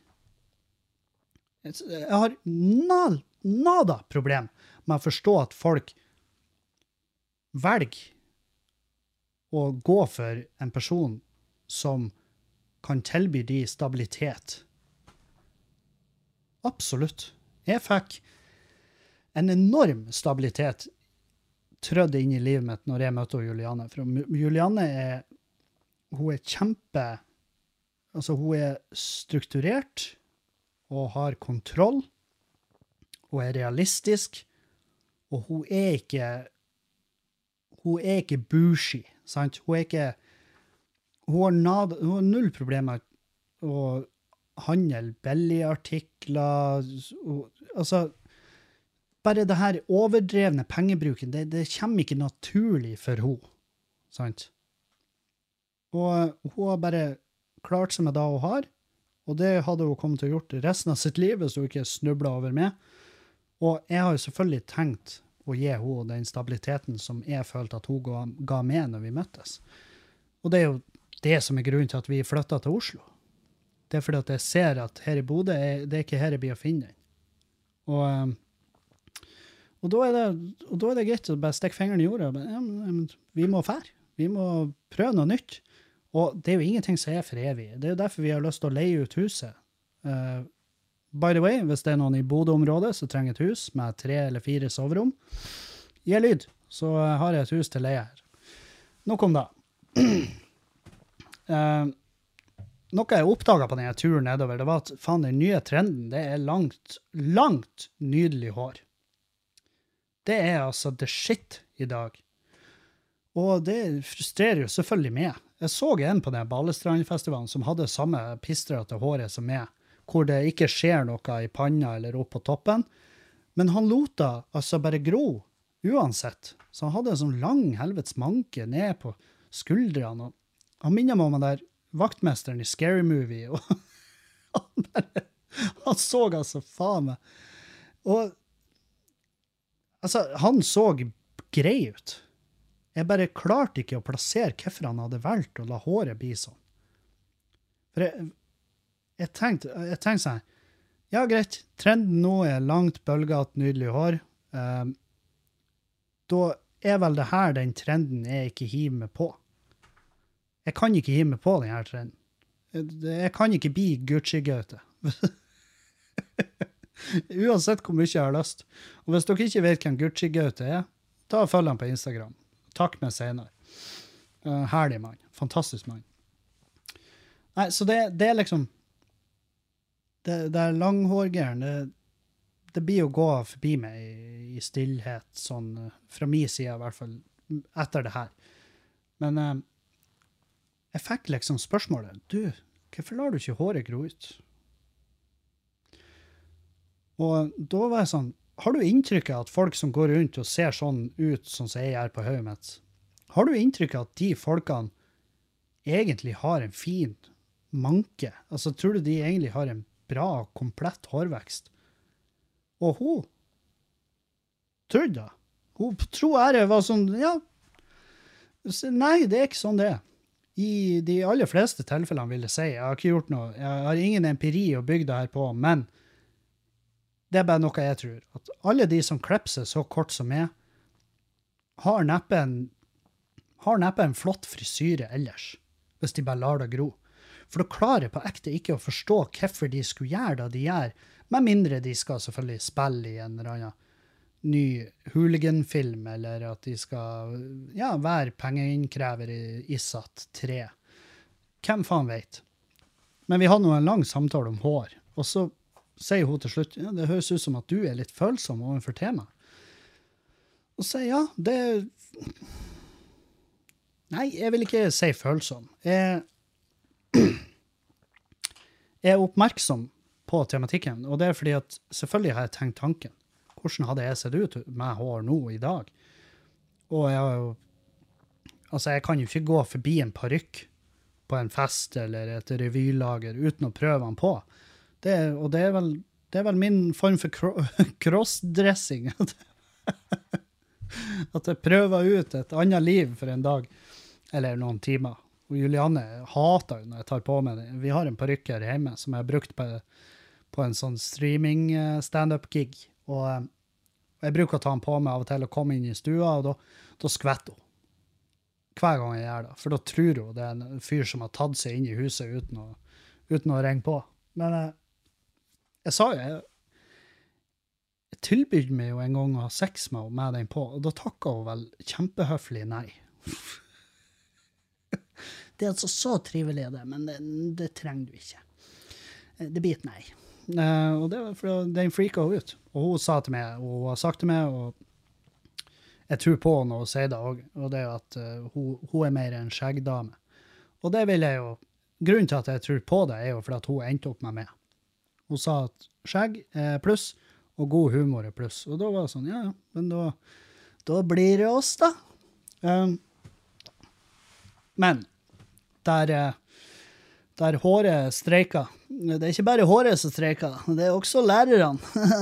Jeg har nada problem med å forstå at folk velger å gå for en person som kan tilby de stabilitet. Absolutt. Jeg fikk en enorm stabilitet trødd inn i livet mitt når jeg møtte Julianne. For Julianne hun er strukturert, og har kontroll, og er realistisk, og hun er ikke bougie, sant? Hun har null problemer å handle billige artikler, altså, bare det her overdrevne pengebruken, det kommer ikke naturlig for hun, sant? Og hun har bare klart seg med det hun har, og det hadde hun kommet til å gjort resten av sitt liv hvis hun ikke snublet over meg. Og jeg har jo selvfølgelig tenkt å gi henne den stabiliteten som jeg følte at hun ga meg når vi møttes. Og det er jo det som er grunnen til at vi flyttet til Oslo. Det er fordi at jeg ser at her i Bodø, det er ikke her jeg blir å finne den. Og da er det greit å bare stikke fingeren i jorda. Men vi må fære. Vi må prøve noe nytt. Og det er jo ingenting som er for evig. Det er jo derfor vi har lyst til å leie ut huset. By the way, hvis det er noen i Bodø-området som trenger et hus med 3 eller 4 soverom, gi lyd, så har jeg et hus til leie her. Nok om det. noe jeg oppdaget på denne turen nedover, det var at faen, den nye trenden, det er langt nydelig hår. Det er altså the shit i dag. Og det frustrerer jo selvfølgelig meg. Jeg så en på den Balestrandfestivalen som hadde samme pistrete håret som meg, hvor det ikke skjer noe i panna eller opp på toppen. Men han lot det altså bare gro, uansett. Så han hadde en sånn lang helvetes manke ned på skuldrene. Og han minner meg om den der vaktmesteren i Scary Movie. Og han så altså faen meg. Og altså, han så grei ut. Jeg bare klarte ikke å plassere hvorfor han hadde valgt å la håret bli sånn. For jeg tenkte sånn, ja greit, trenden nå er langt, bølget, nydelig hår. Da er vel det her den trenden jeg ikke hiver meg på. Jeg kan ikke hive meg på den her trenden. Jeg kan ikke bli Gucci-Gaute. Uansett hvor mye jeg har lyst. Og hvis dere ikke vet hvem Gucci-Gaute er, ta og følg han på Instagram. Takk meg senere. Herlig mann. Fantastisk mann. Nei, så det er liksom det er langhårgeren. Det blir å gå forbi meg i stillhet, sånn fra min side i hvert fall, etter det her. Men jeg fikk liksom spørsmålet, du, hvorfor lar du ikke håret gro ut? Og da var jeg sånn, har du inntrykket at folk som går rundt og ser sånn ut som jeg er på hodet mitt, har du inntrykket at de folkene egentlig har en fin manke? Altså, tror du de egentlig har en bra, komplett hårvekst? Og hun trodde det. Hun tror jeg var sånn, ja, nei, det er ikke sånn det er. I de aller fleste tilfellene vil jeg si, jeg har ikke gjort noe, jeg har ingen empiri å bygge det her på, men det er bare noe jeg tror. At alle de som klipper seg så kort som meg, har neppe en flott frisyre ellers, hvis de bare lar det gro. For da klarer jeg på ekte ikke å forstå hvorfor de skulle gjøre det de gjør, med mindre de skal selvfølgelig spille i en eller annen ny hooligan-film, eller at de skal være pengeinnkrever i ISAT 3. Hvem faen vet? Men vi hadde nå en lang samtale om hår, og så sier hun til slutt, ja, det høres ut som at du er litt følsom overfor temaet. Og sier, ja, det... Nei, jeg vil ikke si følsom. Jeg er oppmerksom på tematikken, og det er fordi at selvfølgelig har jeg tenkt tanken. Hvordan hadde jeg sett ut med hår nå i dag? Og jeg har jo... Altså, jeg kan jo ikke gå forbi en parykk på en fest eller et revylager uten å prøve den på. Det er vel min form for crossdressing. At jeg prøver ut et annet liv for en dag, eller noen timer. Og Juliane hater jo når jeg tar på meg det. Vi har en parykk her hjemme som jeg har brukt på en sånn streaming stand-up-gig. Og jeg bruker å ta den på meg av og til og komme inn i stua, og da skvetter hun. Hver gang jeg gjør det. For da tror hun det er en fyr som har tatt seg inn i huset uten å ringe på. Men jeg sa jo, jeg tilbydde meg jo en gang å ha sex med den på, og da takket hun vel kjempehøflig nei. Det er altså så trivelig det, men det trenger du ikke. Det blir et nei. Og det var fordi den freaket hun ut. Og hun sa til meg, og hun har sagt til meg, og jeg tror på henne å si det også, og det er at hun er mer en skjeggdame. Og det vil jeg jo, grunnen til at jeg tror på det er jo fordi at hun endte opp med meg. Hun sa at skjegg er pluss, og god humor er pluss. Og da var det sånn, ja, men da blir det oss da. Men der håret streiker, det er ikke bare håret som streiker, det er også lærerne.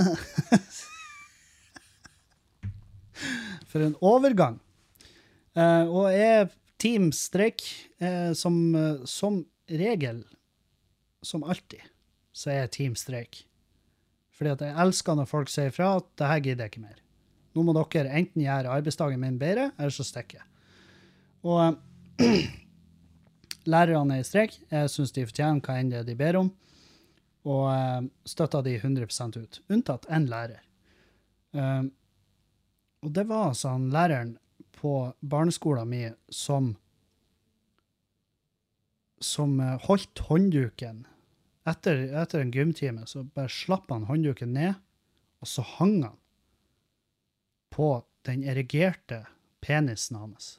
For en overgang. Og jeg team streik som regel, som alltid, så er jeg team streik. Fordi at jeg elsker når folk sier fra at det her gidder jeg ikke mer. Nå må dere enten gjøre arbeidsdagen min bedre, eller så stikker jeg. Og lærerne er i streik. Jeg synes de fortjener hva enn det de ber om. Og støtter de 100% ut. Unntatt en lærer. Og det var sånn læreren på barneskolen min som som holdt håndduken etter en gymtime, så bare slapp han håndduken ned, og så hang han på den erigerte penisen hans.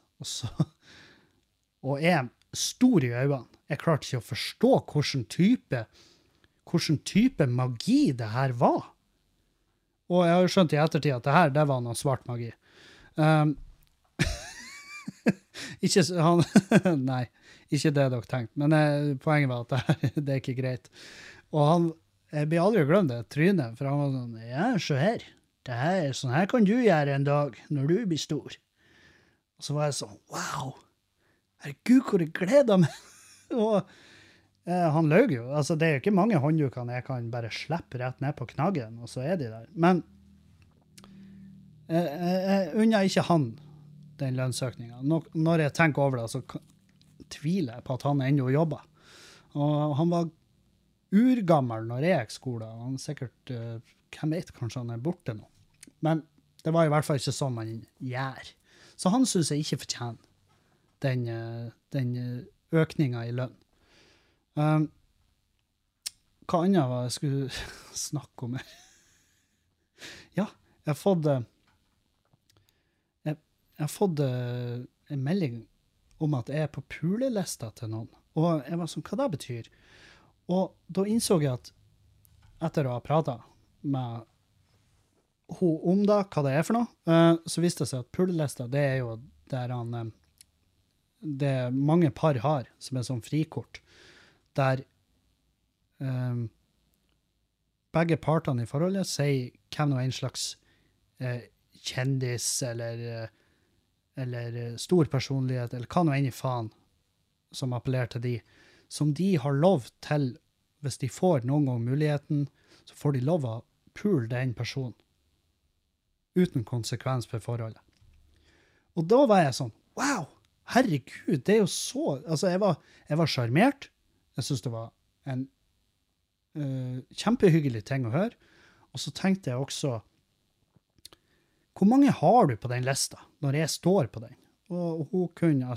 Og er stor i øynene. Jeg klarte ikke å forstå hvordan type magi det her var. Og jeg har jo skjønt i ettertid at det var noe svart magi. Ikke han Nei, ikke det dere tenkte, men poenget var at det er ikke greit. Og jeg blir aldri glemt det trynet, for han var sånn, ja, se her, sånn her kan du gjøre en dag, når du blir stor. Og så var jeg sånn, wow, herregud, hvor jeg gleder meg. Og han løg jo, altså det er jo ikke mange hånddukene jeg kan bare slippe rett ned på knaggen, og så er de der. Men jeg unner ikke han den lønnsøkningen. Når jeg tenker over det, så tviler jeg på at han ennå jobber. Og han var urgammel når jeg gikk skole. Han sikkert, hvem vet, kanskje han er borte nå. Men det var i hvert fall ikke sånn man gjør. Så han synes jeg ikke fortjener den økningen i lønn. Hva annet var jeg skulle snakke om her? Ja, jeg har fått en melding om at jeg er på pulelista til noen. Og jeg var sånn, hva det betyr? Og da innså jeg at etter å ha pratet med hun om da, hva det er for noe, så viste det seg at pulelista, det er jo der det mange par har, som er sånn frikort, der begge partene i forholdet sier hvem noe en slags kjendis eller stor personlighet, eller hva noe enn i faen som appellerer til de, som de har lov til, hvis de får noen gang muligheten, så får de lov å pule den personen, uten konsekvens for forholdet. Og da var jeg sånn, wow, herregud, det er jo så, altså jeg var charmert, jeg synes det var en kjempehyggelig ting å høre, og så tenkte jeg også, hvor mange har du på den lista, når jeg står på den? Og hun kunne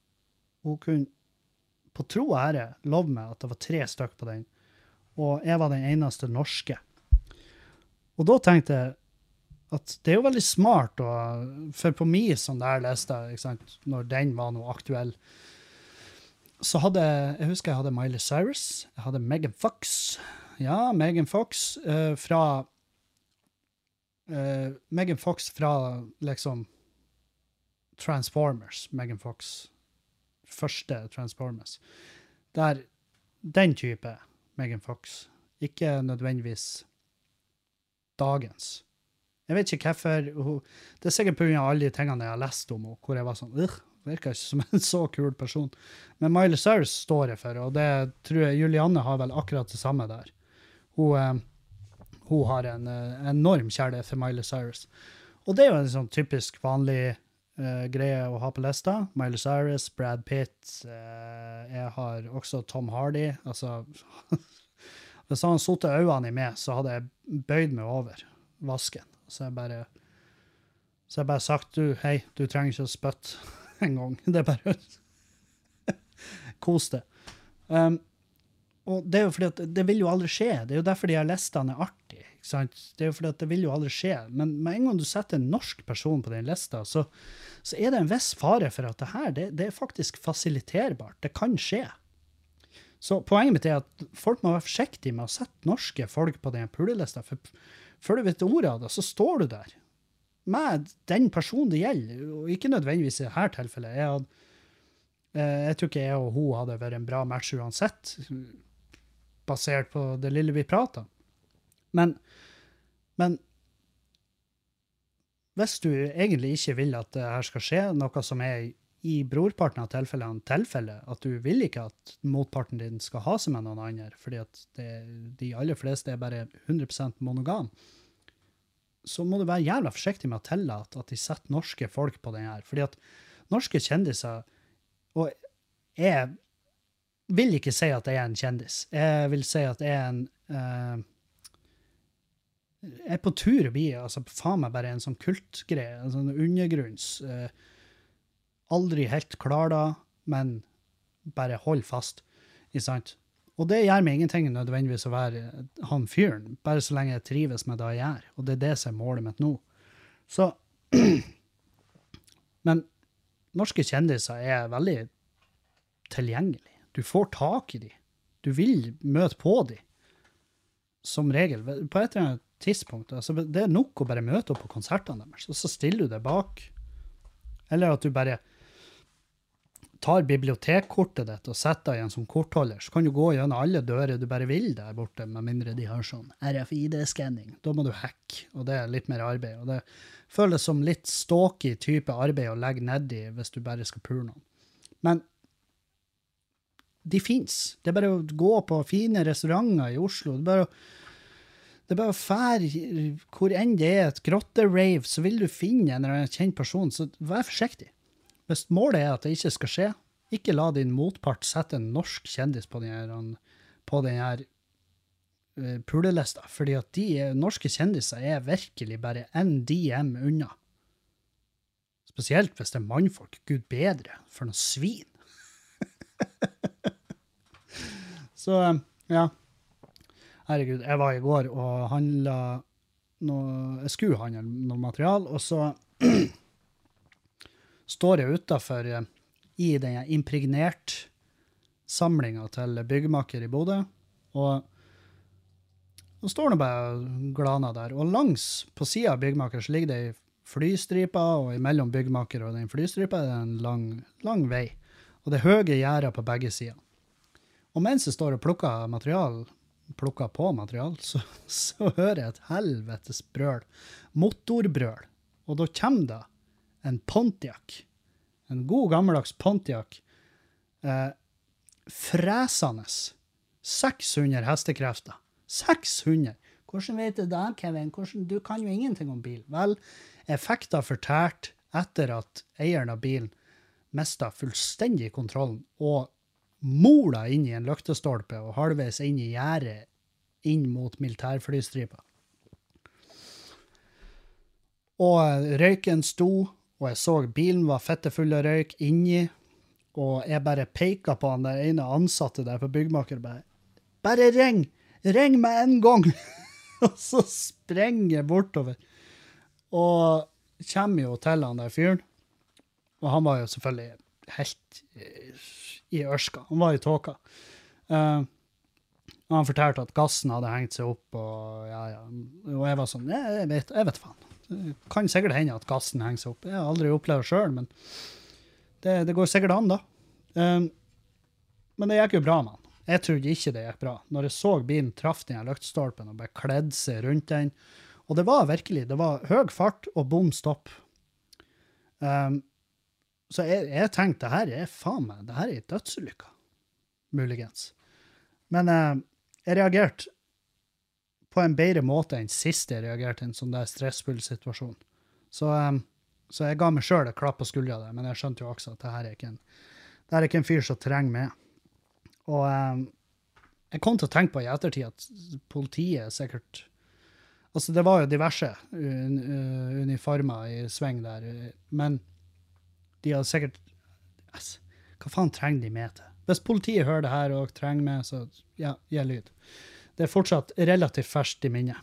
på tro og ære lov meg at det var 3 stykker på den, og jeg var den eneste norske. Og da tenkte jeg at det er jo veldig smart, for på min sånn der lista, ikke sant, når den var noe aktuell, så jeg husker jeg hadde Miley Cyrus, jeg hadde Megan Fox, Megan Fox fra liksom Transformers, Megan Fox, første Transformers. Den type Megan Fox, ikke nødvendigvis dagens. Jeg vet ikke hvorfor, det er sikkert på grunn av alle de tingene jeg har lest om, hvor jeg var sånn, virker ikke som en så kul person. Men Miley Cyrus står jeg for, og det tror jeg Julianne har vel akkurat det samme der. Hun har en enorm kjærlighet for Miley Cyrus. Og det er jo en sånn typisk vanlig greie å ha på lista. Miley Cyrus, Brad Pitt, jeg har også Tom Hardy. Altså, hvis han hadde suttet øynene i meg, så hadde jeg bøyd meg over vasken. Så jeg bare sagt, hei, du trenger ikke å spytte en gang. Det er bare kos det. Og det er jo fordi at det vil jo aldri skje. Det er jo derfor de her listene er artig, ikke sant? Det er jo fordi at det vil jo aldri skje. Men med en gang du setter en norsk person på den lista, så er det en viss fare for at det er faktisk fasiliterbart. Det kan skje. Så poenget mitt er at folk må være forsiktige med å sette norske folk på den pulelista, for før du vet ordet av det, så står du der med den personen det gjelder, og ikke nødvendigvis i dette tilfellet. Jeg tror ikke jeg og hun hadde vært en bra match uansett, basert på det lille vi pratet. Men hvis du egentlig ikke vil at det her skal skje, noe som er i brorparten av tilfelle, at du vil ikke at motparten din skal ha seg med noen andre, fordi at de aller fleste er bare 100% monogam, så må du være jævla forsiktig med å tillate at de setter norske folk på den her. Fordi at norske kjendiser, og jeg vil ikke si at jeg er en kjendis. Jeg vil si at jeg er jeg er på tur å bli, altså faen meg bare en sånn kultgreie, en sånn undergrunns, aldri helt klar da, men bare hold fast. Ikke sant? Og det gjør meg ingenting nødvendigvis å være han fyren, bare så lenge jeg trives med det jeg gjør. Og det er det som er målet mitt nå. Så, men norske kjendiser er veldig tilgjengelige. Du får tak i dem. Du vil møte på dem. Som regel. På et eller annet tidspunkt. Altså, det er nok å bare møte opp på konsertene deres, og så stiller du deg bak. Eller at du bare tar bibliotekkortet ditt og setter deg i en sånn kortholder, så kan du gå gjennom alle dører du bare vil der borte, med mindre de har sånn RFID-scanning. Da må du hacke, og det er litt mer arbeid. Og det føles som litt stalky type arbeid å legge ned i hvis du bare skal pule noen. Men de finnes. Det er bare å gå på fine restauranter i Oslo. Det er bare å fære hvor enn det er et grotterave, så vil du finne en eller annen kjent person, så vær forsiktig. Hvis målet er at det ikke skal skje, ikke la din motpart sette en norsk kjendis på denne pulelista, fordi at norske kjendiser er virkelig bare en DM unna. Spesielt hvis det er mannfolk. Gud bedre, for noe svin. Så, ja. Herregud, jeg var i går og jeg skulle handle noe material, og så står jeg utenfor i den impregnert samlingen til byggmaker i Bodø, og står det bare glana der. Og langs på siden av byggmaker så ligger det en flystripa, og imellom byggmaker og den flystripa er det en lang vei. Og det er høye gjerder på begge sider. Og mens jeg står og plukker på material, så hører jeg et helvetes brøl. Motorbrøl. Og da kommer det en Pontiac, en god gammeldags Pontiac, fræsende 600 hestekrefter. 600! Hvordan vet du det, Kevin? Du kan jo ingenting om bil. Vel, jeg fikk da fortært etter at eieren av bilen mistet fullstendig kontrollen og mola inn i en løktestolpe og halvveis inn i gjerdet inn mot militærflystripa. Og røyken sto, og jeg så bilen var fettefull av røyk inni, og jeg bare peket på han der ene ansatte der på byggmaker, bare ring med en gang! Og så sprenger jeg bortover, og kommer jo til han der fyren, og han var jo selvfølgelig helt i ørska, han var i tåka. Og han fortalte at gassen hadde hengt seg opp, og og jeg var sånn, jeg vet faen. Det kan sikkert hende at gassen henger seg opp. Jeg har aldri opplevd det selv, men det går sikkert an da. Men det gikk jo bra med han. Jeg trodde ikke det gikk bra. Når jeg så bilen traff den her løktestolpen og bare kledde seg rundt den, og det var høy fart og bom stopp. Så jeg tenkte, det her er et dødsulykke, muligens. Men jeg reagerte på en bedre måte enn sist jeg reagerte i en sånn der stressfull situasjon. Så jeg ga meg selv et klapp på skuldra der, men jeg skjønte jo også at det her er ikke en fyr som trenger meg. Og jeg kom til å tenke på i ettertid at politiet sikkert, altså det var jo diverse uniformer i sving der, men de hadde sikkert, hva faen trenger de med til? Hvis politiet hører det her og trenger meg, så ja, gi lyd. Det er fortsatt relativt ferskt i minnet.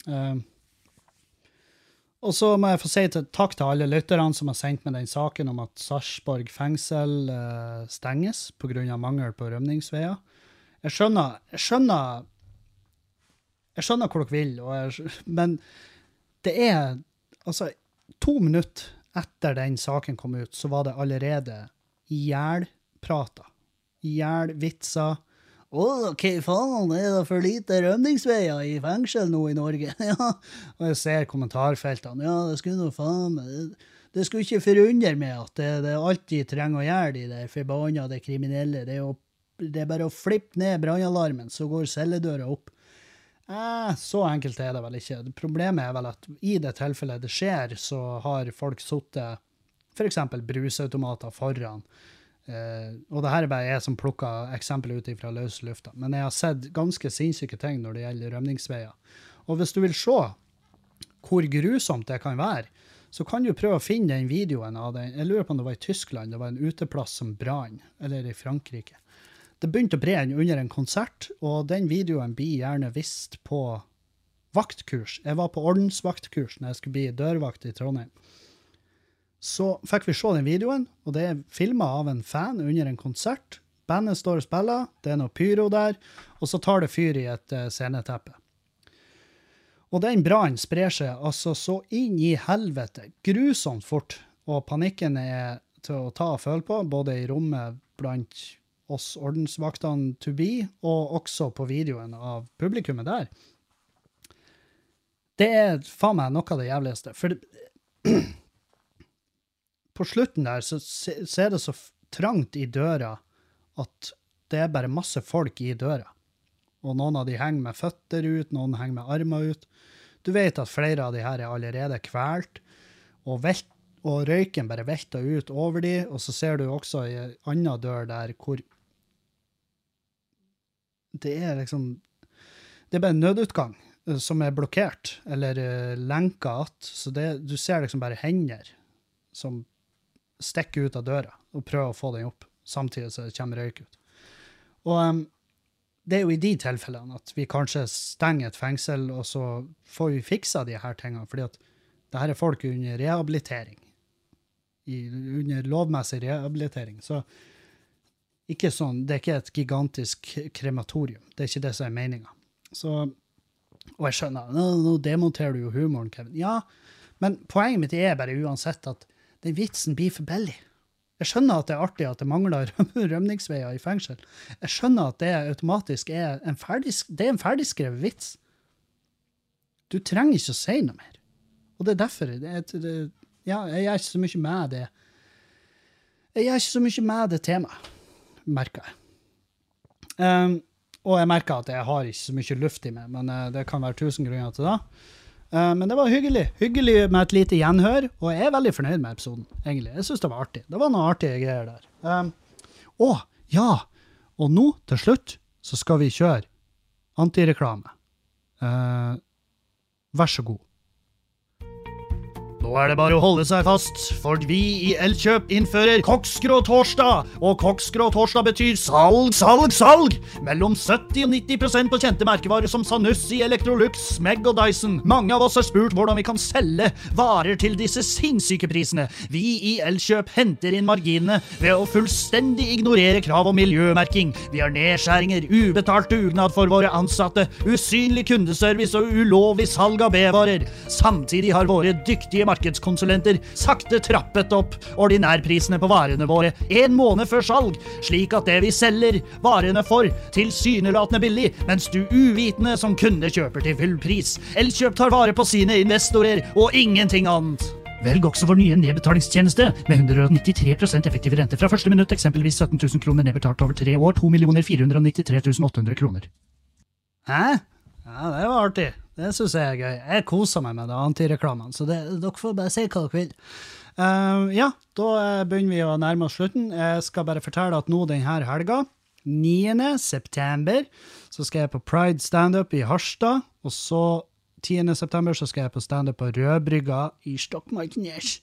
Og så må jeg få si takk til alle lytterne som har sendt med den saken om at Sarpsborg fengsel stenges på grunn av mangel på rømningsveier. Jeg skjønner hvor dere vil, men det er, altså, 2 minutter etter den saken kom ut, så var det allerede ihjelprater. Ihjelvitser. Hva faen, er det for lite rømningsveier i fengsel nå i Norge? Ja, og jeg ser kommentarfeltene. Ja, det skulle noe faen. Det skulle ikke forundre meg at det alltid trenger å gjøre de der forbannede kriminelle. Det er bare å flippe ned brannalarmen, så går celledøra opp. Så enkelt er det vel ikke. Problemet er vel at i det tilfellet det skjer, så har folk suttet for eksempel brusautomater foran. Og det her er bare jeg som plukker eksempel ut fra løs lufta. Men jeg har sett ganske sinnssyke ting når det gjelder rømningsveier. Og hvis du vil se hvor grusomt det kan være, så kan du prøve å finne den videoen av den. Jeg lurer på om det var i Tyskland, det var en uteplass som brann, eller i Frankrike. det begynte å brenne under en konsert, og den videoen blir gjerne vist på vaktkurs. Jeg var på ordensvaktkurs når jeg skulle bli dørvakt i Trondheim. Så fikk vi se den videoen, og det filmet av en fan under en konsert. Bandet står og spiller, det noe pyro der, og så tar det fyr i et sceneteppe. Og den brannen sprer seg altså så inn i helvete, grusomt fort, og panikken til å ta og føle på, både i rommet blant oss ordensvaktene to be, og også på videoen av publikummet der. Det faen meg noe av det jævligste, for på slutten der så er det så trangt i døra at det bare masse folk i døra. Og noen av de henger med føtter ut, noen henger med armer ut. Du vet at flere av de her allerede kvelt, og røyken bare velter ut over de, og så ser du også i en annen dør der hvor det liksom, det bare en nødutgang som blokkert, eller lenket att, så du ser liksom bare hender som stikker ut av døra, og prøver å få den opp, samtidig så det kommer røyk ut. Og det jo i de tilfellene at vi kanskje stenger et fengsel, og så får vi fiksa de her tingene, fordi at det her folk under rehabilitering, under lovmessig rehabilitering, så ikke sånn, det ikke et gigantisk krematorium, det ikke det som meningen. Så, og jeg skjønner, nå demonterer du jo humoren, Kevin. Ja, men poenget mitt bare uansett at den vitsen blir for billig. Jeg skjønner at det artig at det mangler rømningsveier i fengsel. Jeg skjønner at det automatisk en ferdigskrevet vits. Du trenger ikke å si noe mer. Og det derfor, ja, jeg er ikke så mye med det. Jeg er ikke så mye med det temaet, merker jeg. Og jeg merker at jeg har ikke så mye luft i meg, men det kan være 1000 grunner til det. Men det var hyggelig med et lite gjenhør, og jeg veldig fornøyd med episoden, egentlig. Jeg synes det var artig. Det var noen artige greier der. Ja, og nå, til slutt, så skal vi kjøre antireklame. Vær så god. Nå det bare å holde seg fast, for vi i Elkjøp innfører Koksgrå torsdag, og Koksgrå torsdag betyr salg! Mellom 70 og 90% på kjente merkevarer som Sanussi, Electrolux, Smeg og Dyson. Mange av oss har spurt hvordan vi kan selge varer til disse sinnssyke prisene. Vi i Elkjøp henter inn marginene ved å fullstendig ignorere krav om miljømerking. Vi har nedskjæringer, ubetalt dugnad for våre ansatte, usynlig kundeservice og ulovlig salg av B-varer. Samtidig har våre dyktige markedskonsulenter sakte trappet opp ordinærprisene på varene våre 1 måned før salg, slik at det vi selger varene for tilsynelatende billig, mens du uvitende som kunde kjøper til full pris. Elkjøp tar vare på sine investorer og ingenting annet. Velg også vår nye nedbetalingstjeneste med 193% effektive rente fra første minutt, eksempelvis 17 000 kroner nedbetalt over 3 år, 2 493 800 kroner. Hæ? Ja, det var artig. Det synes jeg gøy. Jeg koser meg med det antireklamen, så dere får bare si hva dere vil. Ja, da begynner vi å nærme oss slutten. Jeg skal bare fortelle at nå denne helga, 9. september, så skal jeg på Pride stand-up i Harstad, og så 10. september så skal jeg på stand-up på Rødbrygga i Stokmarknes.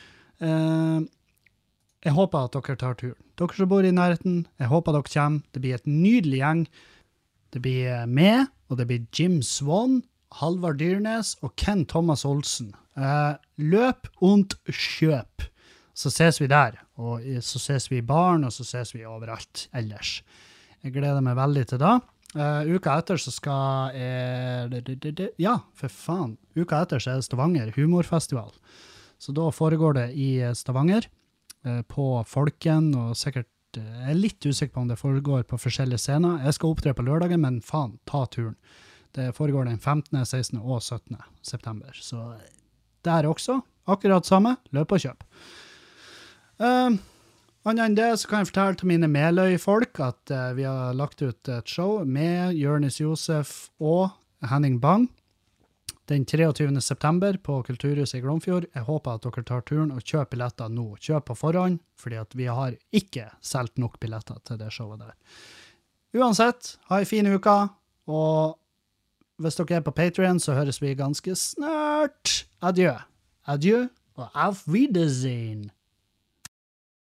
Jeg håper at dere tar turen. Dere som bor i nærheten, jeg håper dere kommer. Det blir et nydelig gjeng. Det blir meg, og det blir Jim Swan, Halvard Dyrnes og Ken Thomas Olsen. Løp und kjøp. Så ses vi der, og så ses vi i baren, og så ses vi overalt ellers. Jeg gleder meg veldig til det. Uka etter så skal ja, for faen. Uka etter så det Stavanger humorfestival. Så da foregår det i Stavanger, på Folken, og sikkert, jeg litt usikker på om det foregår på forskjellige scener. Jeg skal opptre på lørdagen, men faen, ta turen. Det foregår den 15., 16. og 17. september. Så der også, akkurat samme, løp og kjøp. Annet enn det så kan jeg fortelle til mine Meløy-folk at vi har lagt ut et show med Jørnis Josef og Henning Bang den 23. september på Kulturhuset i Glomfjord. Jeg håper at dere tar turen og kjøper billetter nå. Kjøp på forhånd, fordi at vi har ikke solgt nok billetter til det showet der. Uansett, ha en fin uke, og hvis dere på Patreon, så høres vi ganske snart. Adjø. Adjø, og auf Wiedersehen.